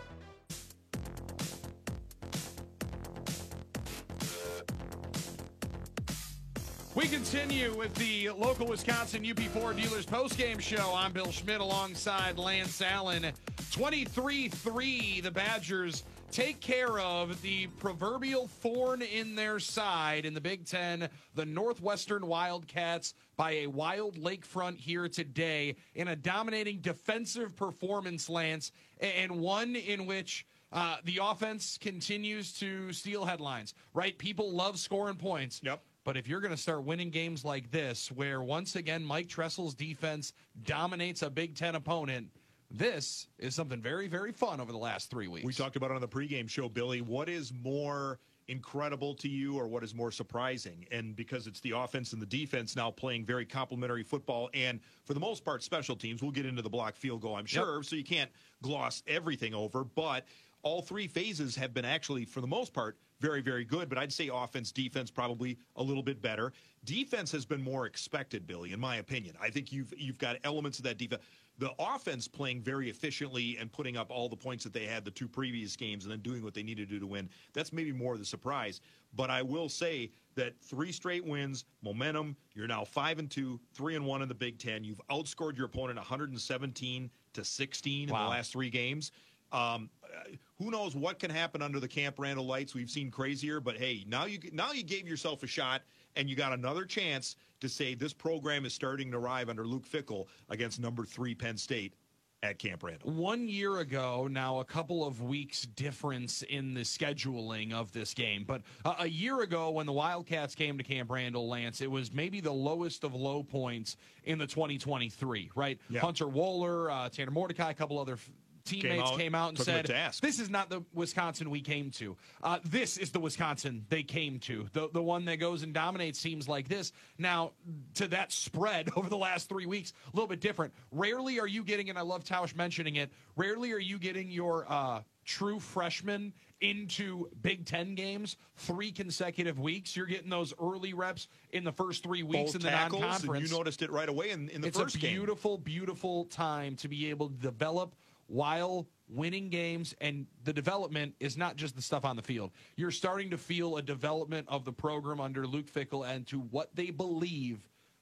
We continue with the local Wisconsin U P Ford Dealers postgame show. I'm Bill Schmidt alongside Lance Allen. twenty-three three, the Badgers take care of the proverbial thorn in their side in the Big Ten, the Northwestern Wildcats, by a wild lakefront here today in a dominating defensive performance, Lance, and one in which uh, the offense continues to steal headlines, right? People love scoring points. Yep. But if you're going to start winning games like this, where once again Mike Tressel's defense dominates a Big Ten opponent, this is something very, very fun over the last three weeks. We talked about it on the pregame show, Billy. What is more incredible to you, or what is more surprising? And because it's the offense and the defense now playing very complementary football, and for the most part, special teams. We'll get into the block field goal, I'm sure, yep. So you can't gloss everything over. But all three phases have been actually, for the most part, very, very good. But I'd say offense, defense, probably a little bit better. Defense has been more expected, Billy, in my opinion. I think you've you've got elements of that defense. The offense playing very efficiently and putting up all the points that they had the two previous games and then doing what they needed to do to win. That's maybe more of the surprise. But I will say that three straight wins, momentum, you're now five and two, three and one in the Big Ten. You've outscored your opponent one hundred seventeen to sixteen wow. in the last three games. Um, who knows what can happen under the Camp Randall lights? We've seen crazier, but hey, now you now you gave yourself a shot, and you got another chance to say this program is starting to arrive under Luke Fickell against number three Penn State at Camp Randall. One year ago, now a couple of weeks difference in the scheduling of this game, but uh, a year ago when the Wildcats came to Camp Randall, Lance, it was maybe the lowest of low points in the twenty twenty-three, right? Yeah. Hunter Wohler, uh, Tanner Mordecai, a couple other f- teammates came out, came out and said, this is not the Wisconsin we came to. Uh, this is the Wisconsin they came to, the, the one that goes and dominates teams like this. Now, to that spread over the last three weeks, a little bit different. Rarely are you getting, and I love Tausch mentioning it, rarely are you getting your uh, true freshmen into Big Ten games three consecutive weeks. You're getting those early reps in the first three weeks Both in the non-conference. You noticed it right away in, in the it's first game. It's a beautiful, game. beautiful time to be able to develop while winning games, and the development is not just the stuff on the field. You're starting to feel a development of the program under Luke Fickell and to what they believe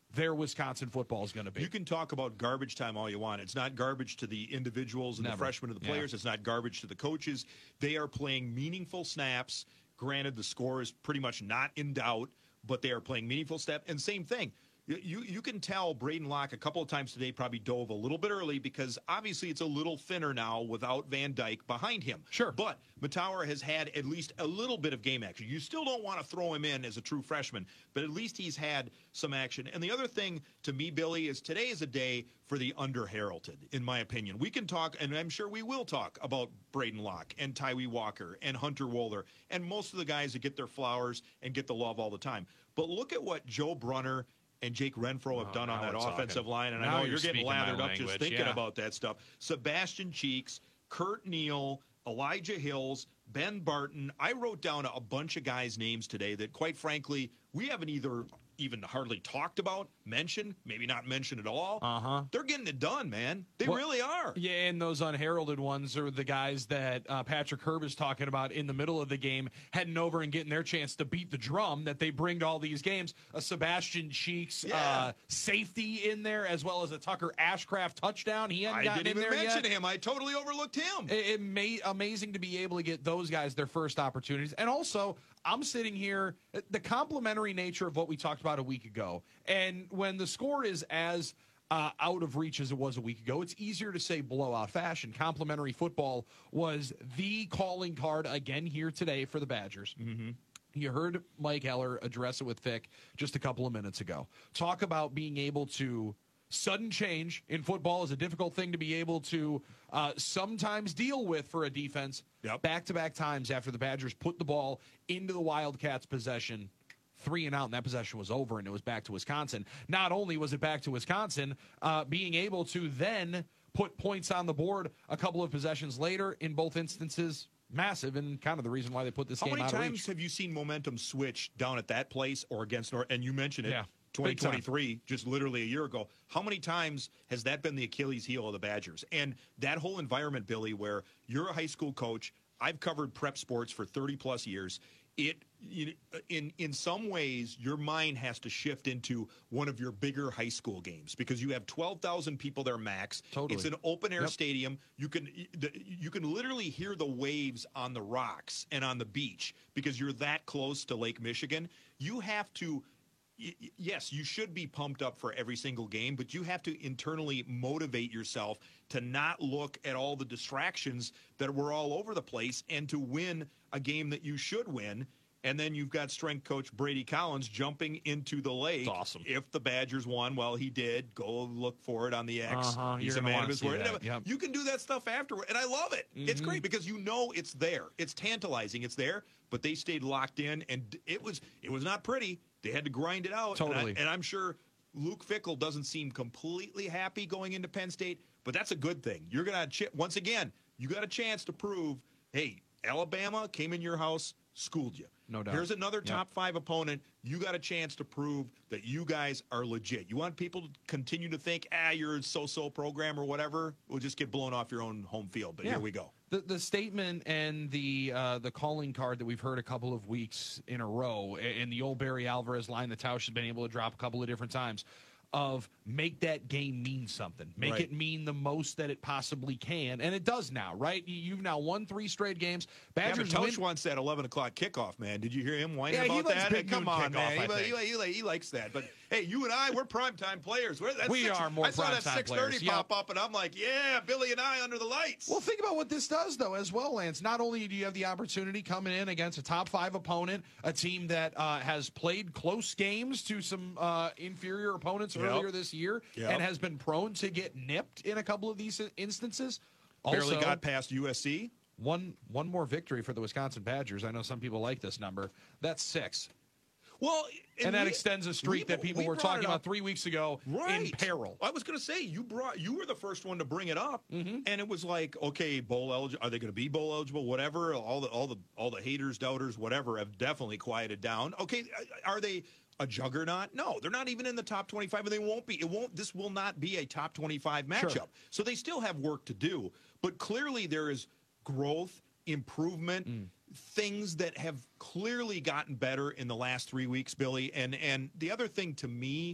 their Wisconsin football is going to be. You can talk about garbage time all you want. It's not garbage to the individuals and Never. the freshmen and the players. Yeah. It's not garbage to the coaches. They are playing meaningful snaps. Granted, the score is pretty much not in doubt, but they are playing meaningful snaps. And same thing. You you can tell Braden Locke a couple of times today probably dove a little bit early because obviously it's a little thinner now without Van Dyke behind him. Sure. But Matauer has had at least a little bit of game action. You still don't want to throw him in as a true freshman, but at least he's had some action. And the other thing to me, Billy, is today is a day for the under-heralded, in my opinion. We can talk, and I'm sure we will talk, about Braden Locke and Tyree Walker and Hunter Wohler and most of the guys that get their flowers and get the love all the time. But look at what Joe Brunner and Jake Renfro have Oh, done on now that we're offensive talking. line, and Now I know you're you're getting speaking my lathered up just language, thinking yeah. about that stuff. Sebastian Cheeks, Kurt Neal, Elijah Hills, Ben Barton. I wrote down a bunch of guys' names today that, quite frankly, we haven't either even hardly talked about, mentioned, maybe not mentioned at all. Uh-huh. They're getting it done, man. They Well, really are. Yeah, and those unheralded ones are the guys that uh, Patrick Herb is talking about in the middle of the game, heading over and getting their chance to beat the drum that they bring to all these games. A Sebastian Cheeks Yeah. uh, safety in there, as well as a Tucker Ashcraft touchdown. He hadn't I gotten didn't in even there mention yet. him. I totally overlooked him. It, it made amazing to be able to get those guys their first opportunities. And also, I'm sitting here, the complementary nature of what we talked about a week ago. And when the score is as uh, out of reach as it was a week ago, it's easier to say blowout fashion. Complementary football was the calling card again here today for the Badgers. Mm-hmm. You heard Mike Heller address it with Vic just a couple of minutes ago. Talk about being able to sudden change in football is a difficult thing to be able to uh, sometimes deal with for a defense. Yep. Back-to-back times after the Badgers put the ball into the Wildcats' possession, three and out, and that possession was over, and it was back to Wisconsin. Not only was it back to Wisconsin, uh, being able to then put points on the board a couple of possessions later in both instances, massive, and kind of the reason why they put this How game many out of times reach. have you seen momentum switch down at that place or against North? And you mentioned it. Yeah. twenty Big time. twenty-three, just literally a year ago. How many times has that been the Achilles heel of the Badgers? And that whole environment, Billy, where you're a high school coach, I've covered prep sports for thirty plus years. It you, in in some ways your mind has to shift into one of your bigger high school games because you have twelve thousand people there max. Totally. It's an open air Yep. stadium. You can you can literally hear the waves on the rocks and on the beach because you're that close to Lake Michigan. You have to y- y- yes, you should be pumped up for every single game, but you have to internally motivate yourself to not look at all the distractions that were all over the place and to win a game that you should win. And then you've got strength coach Brady Collins jumping into the lake. That's awesome. If the Badgers won, well, he did. Go look for it on the X. Uh-huh. He's You're a gonna man wanna of his see word. that. Yep. You can do that stuff afterward, and I love it. It's Mhm. great because you know it's there. It's tantalizing. It's there, but they stayed locked in, and it was it was not pretty. They had to grind it out. and I- Totally. And, I'm sure Luke Fickell doesn't seem completely happy going into Penn State, but that's a good thing. You're gonna ch- once again, you got a chance to prove, hey, Alabama came in your house, schooled you. No doubt. Here's another Yep. top five opponent. You got a chance to prove that you guys are legit. You want people to continue to think, ah, you're a so-so program or whatever. We'll just get blown off your own home field. But Yeah. here we go. The the statement and the uh, the calling card that we've heard a couple of weeks in a row, and the old Barry Alvarez line that Tausch has been able to drop a couple of different times, of make that game mean something. Make Right. it mean the most that it possibly can. And it does now, right? You- You've now won three straight games. Yeah, but Badgers Tausch win. wants that eleven o'clock kickoff, man. Did you hear him whining Yeah, he about likes that? big Hey, come noon on, kickoff, man. I He, think. he, he, he likes that. But, hey, you and I, we're primetime players. We're, that's We six, are more I saw that primetime six thirty players, pop yep. up, and I'm like, yeah, Billy and I under the lights. Well, think about what this does, though, as well, Lance. Not only do you have the opportunity coming in against a top five opponent, a team that uh, has played close games to some uh, inferior opponents Yep. earlier this year Yep. and has been prone to get nipped in a couple of these instances. Barely Also, got past U S C. one one more victory for the Wisconsin Badgers. I know some people like this number. That's six. Well, And, that we- extends a streak we- that people we were brought talking it about up. three weeks ago Right. in peril. I was going to say you brought you were the first one to bring it up, Mm-hmm. and it was like, okay, bowl eligible. Are they going to be bowl eligible? Whatever. All the all the all the haters, doubters, whatever, have definitely quieted down. Okay, are they a juggernaut? No, they're not even in the top twenty-five, and they won't be. It won't. This will not be a top twenty-five matchup. Sure. So they still have work to do. But clearly, there is growth, improvement. Mm. Things that have clearly gotten better in the last three weeks, Billy. And and the other thing to me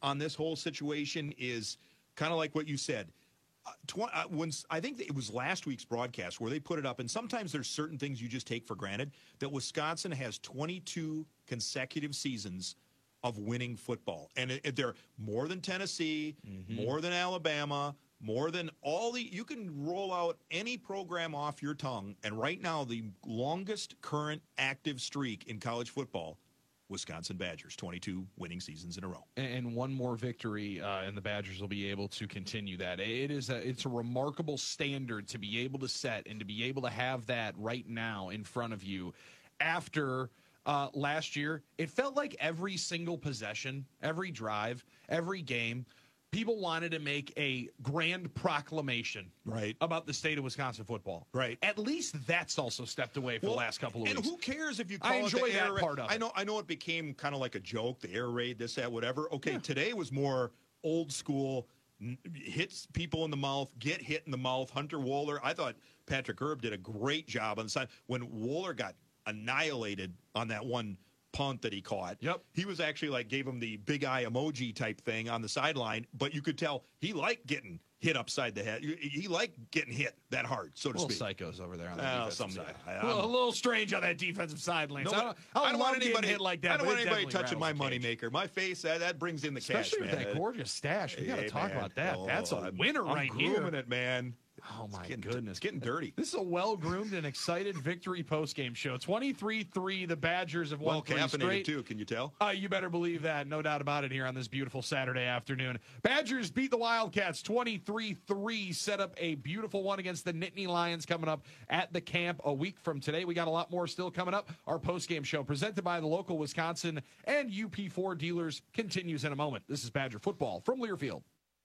on this whole situation is kind of like what you said. Uh, tw- uh, when I think that it was last week's broadcast where they put it up, and sometimes there's certain things you just take for granted, that Wisconsin has twenty-two consecutive seasons of winning football. And it, it, they're more than Tennessee, mm-hmm. more than Alabama, more than all the – you can roll out any program off your tongue, and right now the longest current active streak in college football, Wisconsin Badgers, twenty-two winning seasons in a row. And one more victory, uh, and the Badgers will be able to continue that. It is a, it's a remarkable standard to be able to set and to be able to have that right now in front of you after – Uh, last year, it felt like every single possession, every drive, every game, people wanted to make a grand proclamation right. about the state of Wisconsin football. Right. At least that's also stepped away for well, the last couple of and weeks. And who cares if you call I enjoy it the that air part of I it. know, I know it became kind of like a joke, the air raid, this, that, whatever. Okay, Yeah. Today was more old school, n- hits people in the mouth, get hit in the mouth. Hunter Wohler, I thought Patrick Erb did a great job on the side. When Wohler got annihilated on that one punt that he caught. Yep. He was actually like gave him the big eye emoji type thing on the sideline, but you could tell he liked getting hit upside the head. He liked getting hit that hard, so to little speak. psychos over there on the Well, defensive some, side. I, a, little, a little strange on that defensive side, Lance. No, I don't, I I don't love want anybody getting hit like that. I don't but want it anybody definitely touching my rattles the cage. moneymaker. My face, that, that brings in the Especially cash, with man. that gorgeous stash. We got to Hey, talk man. about that. Oh, That's a I'm- winner I'm right grooming here. it, man. Oh, my It's getting, goodness. It's getting dirty. This is a well-groomed and excited victory postgame show. twenty-three three, the Badgers have won Well three caffeinated, straight. too. Can you tell? Uh, you better believe that. No doubt about it here on this beautiful Saturday afternoon. Badgers beat the Wildcats twenty-three three, set up a beautiful one against the Nittany Lions coming up at the camp a week from today. We got a lot more still coming up. Our postgame show presented by the local Wisconsin and U P four dealers continues in a moment. This is Badger football from Learfield.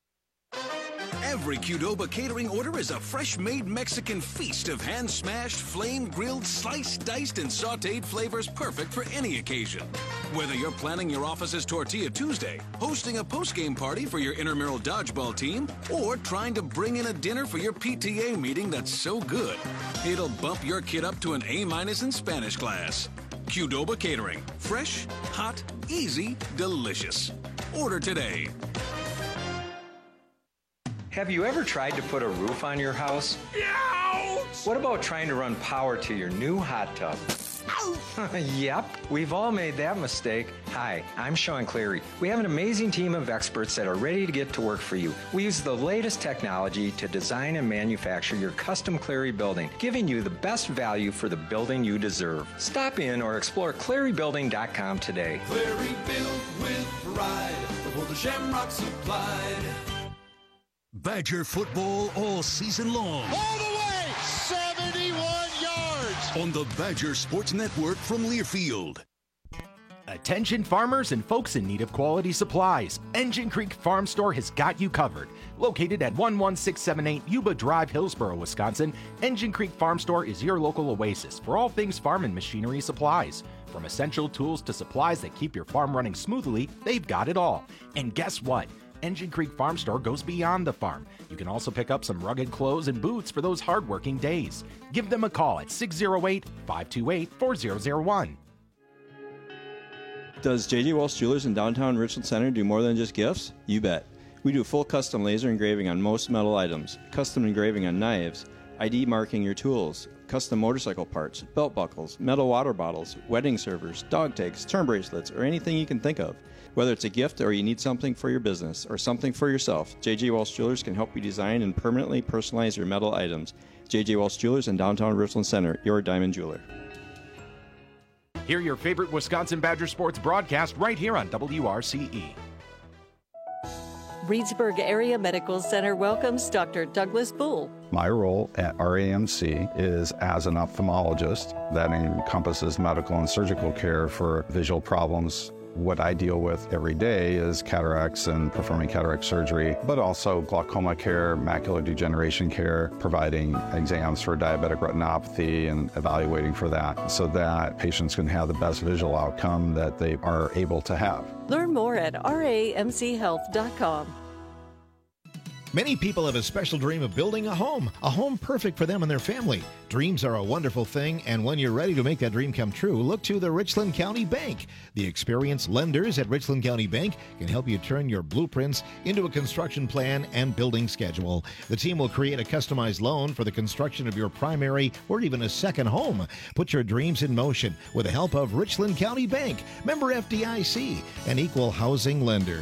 Every Qdoba catering order is a fresh-made Mexican feast of hand-smashed, flame-grilled, sliced, diced, and sautéed flavors perfect for any occasion. Whether you're planning your office's Tortilla Tuesday, hosting a post-game party for your intramural dodgeball team, or trying to bring in a dinner for your P T A meeting that's so good, it'll bump your kid up to an A-minus in Spanish class. Qdoba Catering. Fresh, hot, easy, delicious. Order today. Have you ever tried to put a roof on your house? Ouch! What about trying to run power to your new hot tub? Yep, we've all made that mistake. Hi, I'm Sean Cleary. We have an amazing team of experts that are ready to get to work for you. We use the latest technology to design and manufacture your custom Cleary building, giving you the best value for the building you deserve. Stop in or explore Cleary Building dot com today. Cleary built with pride for the Shamrock supplied. Badger football all season long. All the way, seventy-one yards. On the Badger Sports Network from Learfield. Attention farmers and folks in need of quality supplies. Engine Creek Farm Store has got you covered. Located at one one six seven eight Yuba Drive, Hillsboro, Wisconsin, Engine Creek Farm Store is your local oasis for all things farm and machinery supplies. From essential tools to supplies that keep your farm running smoothly, they've got it all. And guess what? Engine Creek Farm Store goes beyond the farm. You can also pick up some rugged clothes and boots for those hardworking days. Give them a call at six oh eight, five two eight, four zero zero one. Does J J Walsh Jewelers in downtown Richland Center do more than just gifts? You bet. We do full custom laser engraving on most metal items, custom engraving on knives, I D marking your tools, custom motorcycle parts, belt buckles, metal water bottles, wedding servers, dog tags, term bracelets, or anything you can think of. Whether it's a gift or you need something for your business or something for yourself, J J Walsh Jewelers can help you design and permanently personalize your metal items. J J Walsh Jewelers in downtown Richland Center, your diamond jeweler. Hear your favorite Wisconsin Badger sports broadcast right here on W R C E. Reedsburg Area Medical Center welcomes Doctor Douglas Bull. My role at R A M C is as an ophthalmologist. That encompasses medical and surgical care for visual problems. What I deal with every day is cataracts and performing cataract surgery, but also glaucoma care, macular degeneration care, providing exams for diabetic retinopathy and evaluating for that so that patients can have the best visual outcome that they are able to have. Learn more at R A M C health dot com. Many people have a special dream of building a home, a home perfect for them and their family. Dreams are a wonderful thing, and when you're ready to make that dream come true, look to the Richland County Bank. The experienced lenders at Richland County Bank can help you turn your blueprints into a construction plan and building schedule. The team will create a customized loan for the construction of your primary or even a second home. Put your dreams in motion with the help of Richland County Bank, member F D I C, an equal housing lender.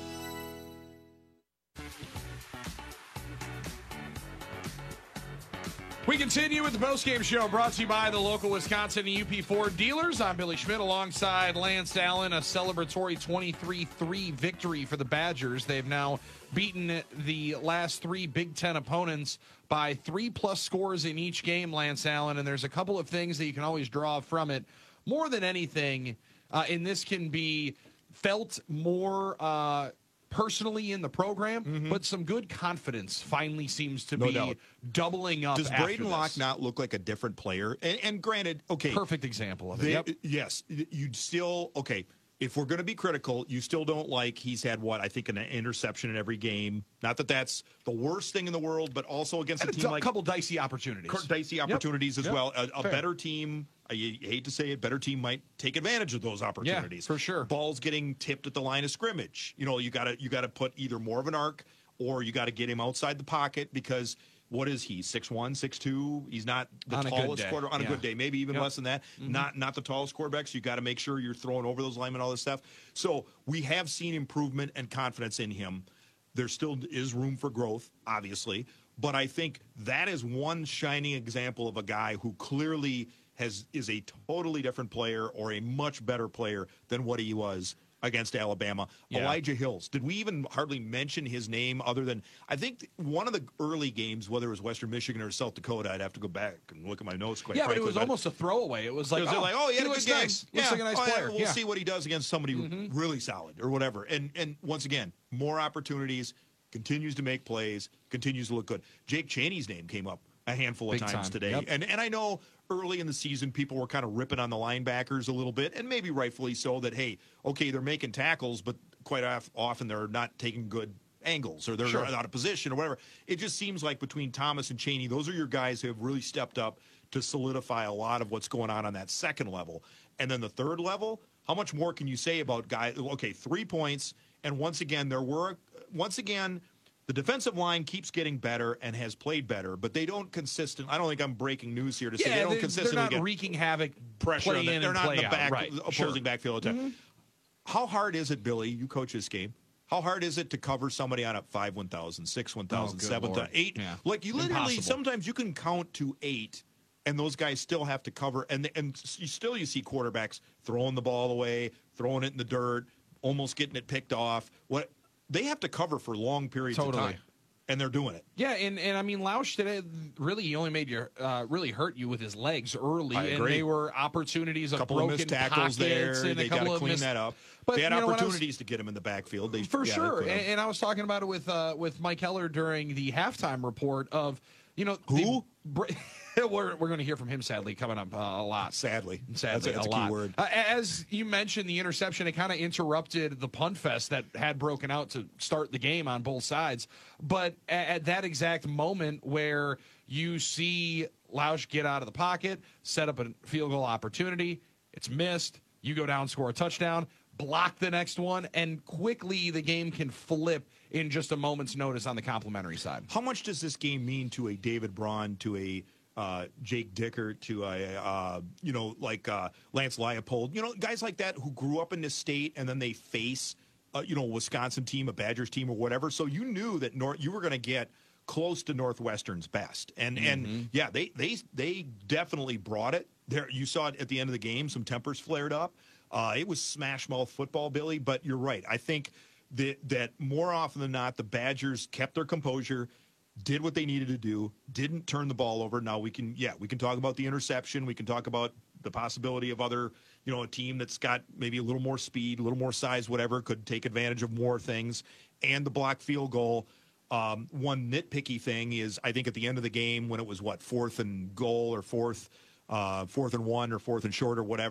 We continue with the postgame show brought to you by the local Wisconsin and U P Ford dealers. I'm Billy Schmidt alongside Lance Allen. A celebratory twenty-three three victory for the Badgers. They've now beaten the last three Big Ten opponents by three-plus scores in each game, Lance Allen, and there's a couple of things that you can always draw from it. More than anything, uh, and this can be felt more uh, personally in the program, mm-hmm. but some good confidence finally seems to no be doubt. doubling up. Does after Braden this. Locke not look like a different player? And, and granted, okay. Perfect example of it. They, yep. Yes. You'd still, okay, if we're going to be critical, you still don't like he's had, what, I think an interception in every game. Not that that's the worst thing in the world, but also against And a team a like. A couple dicey opportunities. Dicey opportunities yep. as yep. well. A, a Fair. better team, I hate to say it, better team might take advantage of those opportunities. Yeah, for sure. Balls getting tipped at the line of scrimmage. You know, you got to you got to put either more of an arc or you got to get him outside the pocket because what is he? six one, six two He's not the on tallest quarter on yeah. a good day, maybe even yep. less than that. Mm-hmm. Not not the tallest quarterback, so you got to make sure you're throwing over those linemen, all this stuff. So we have seen improvement and confidence in him. There still is room for growth, obviously, but I think that is one shining example of a guy who clearly has is a totally different player or a much better player than what he was against Alabama. Yeah. Elijah Hills. Did we even hardly mention his name other than, I think one of the early games, whether it was Western Michigan or South Dakota, I'd have to go back and look at my notes quite yeah, frankly. but it was but almost a throwaway. It was like, it was oh, like, oh, he had he a looks good game. nice. Yeah. Looks like a nice oh, yeah, player. We'll yeah. see what he does against somebody mm-hmm. really solid or whatever. And and once again, more opportunities, continues to make plays, continues to look good. Jake Chaney's name came up a handful of Big times time. today. Yep. And and I know early in the season people were kind of ripping on the linebackers a little bit, and maybe rightfully so, that, hey, okay, they're making tackles, but quite often they're not taking good angles or they're sure. out of position or whatever. It just seems like between Thomas and Chaney, those are your guys who have really stepped up to solidify a lot of what's going on on that second level. And then the third level, how much more can you say about guys? Okay, three points, and once again, there were, once again, the defensive line keeps getting better and has played better, but they don't consistent. I don't think I'm breaking news here to yeah, say they don't they're, consistently they're not get wreaking havoc, pressure. play On the, in they're and not play in the back, out. Right. opposing sure. backfield attack. Mm-hmm. How hard is it, Billy? You coach this game. How hard is it to cover somebody on a five one thousand, six one thousand, oh, seven thousand, eight? Yeah. Like you literally Impossible. sometimes you can count to eight, and those guys still have to cover. And and you still you see quarterbacks throwing the ball away, throwing it in the dirt, almost getting it picked off. What they have to cover for long periods Totally. of time. And they're doing it. Yeah, and, and I mean, Lausch today, really, he only made you, uh, really hurt you with his legs early. I and agree. they were opportunities of couple broken of missed tackles pockets there. and They a got couple to of clean missed, that up. But, they had you know, opportunities was, to get him in the backfield. They, for yeah, sure. And, and I was talking about it with uh, with Mike Heller during the halftime report of, you know, who? The, we're we're going to hear from him, sadly, coming up uh, a lot. Sadly. Sadly, that's, that's a, a key lot. word. Uh, as you mentioned, the interception, it kind of interrupted the punt fest that had broken out to start the game on both sides. But at, at that exact moment where you see Lausch get out of the pocket, set up a field goal opportunity, it's missed, you go down, score a touchdown, block the next one, and quickly the game can flip in just a moment's notice on the complimentary side. How much does this game mean to a David Braun, to a uh, Jake Dicker, to a, uh, you know, like uh, Lance Leipold, you know, guys like that who grew up in this state and then they face, uh, you know, a Wisconsin team, a Badgers team or whatever. So you knew that North, you were going to get close to Northwestern's best. And, mm-hmm. and yeah, they, they, they definitely brought it there. You saw it at the end of the game. Some tempers flared up. Uh, it was smash mouth football, Billy, but you're right. I think that, that more often than not, the Badgers kept their composure, did what they needed to do, didn't turn the ball over. Now we can, yeah, we can talk about the interception. We can talk about the possibility of other, you know, a team that's got maybe a little more speed, a little more size, whatever, could take advantage of more things. And the block field goal. Um, one nitpicky thing is, I think at the end of the game when it was, what, fourth and goal or fourth, uh, fourth and one or fourth and short or whatever,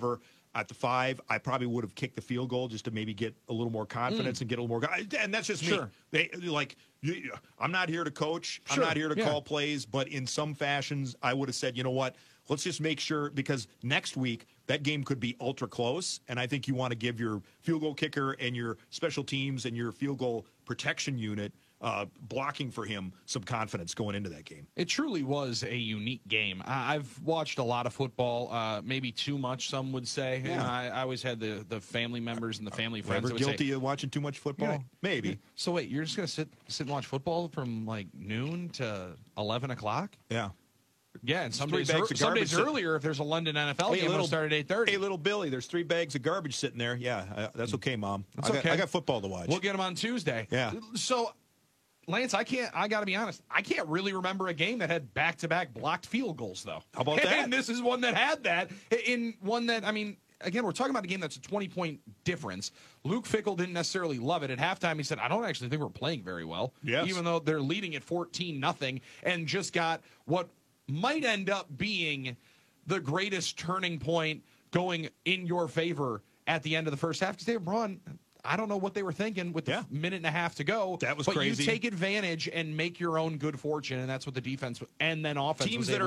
at the five, I probably would have kicked the field goal just to maybe get a little more confidence Mm. and get a little more. And that's just Sure. me. They like. you- I'm not here to coach. Sure. I'm not here to Yeah. call plays. But in some fashions, I would have said, you know what? Let's just make sure, because next week that game could be ultra close, and I think you want to give your field goal kicker and your special teams and your field goal protection unit uh, blocking for him some confidence going into that game. It truly was a unique game. I- I've watched a lot of football, uh, maybe too much, some would say. Yeah. And I, I always had the, the family members and the family friends. Ever that would say, guilty of watching too much football? Yeah. Maybe. So wait, you're just gonna sit sit and watch football from like noon to eleven o'clock? Yeah. Yeah, and some Three days, bags ear- of some garbage days sitting- earlier if there's a London N F L Hey, game, little- it'll start at eight thirty. Hey, little Billy, there's three bags of garbage sitting there. Yeah, uh, that's okay, Mom. That's I got, okay. I got football to watch. We'll get them on Tuesday. Yeah. So, Lance, I can't. I got to be honest. I can't really remember a game that had back-to-back blocked field goals, though. How about that? And this is one that had that. In one that, I mean, again, we're talking about a game that's a twenty-point difference. Luke Fickell didn't necessarily love it. At halftime, he said, "I don't actually think we're playing very well." Yes. Even though they're leading at fourteen nothing, and just got what might end up being the greatest turning point going in your favor at the end of the first half, because they were on. I don't know what they were thinking with the Yeah. minute and a half to go. That was but crazy. you take advantage and make your own good fortune, and that's what the defense and then offense Teams was that able are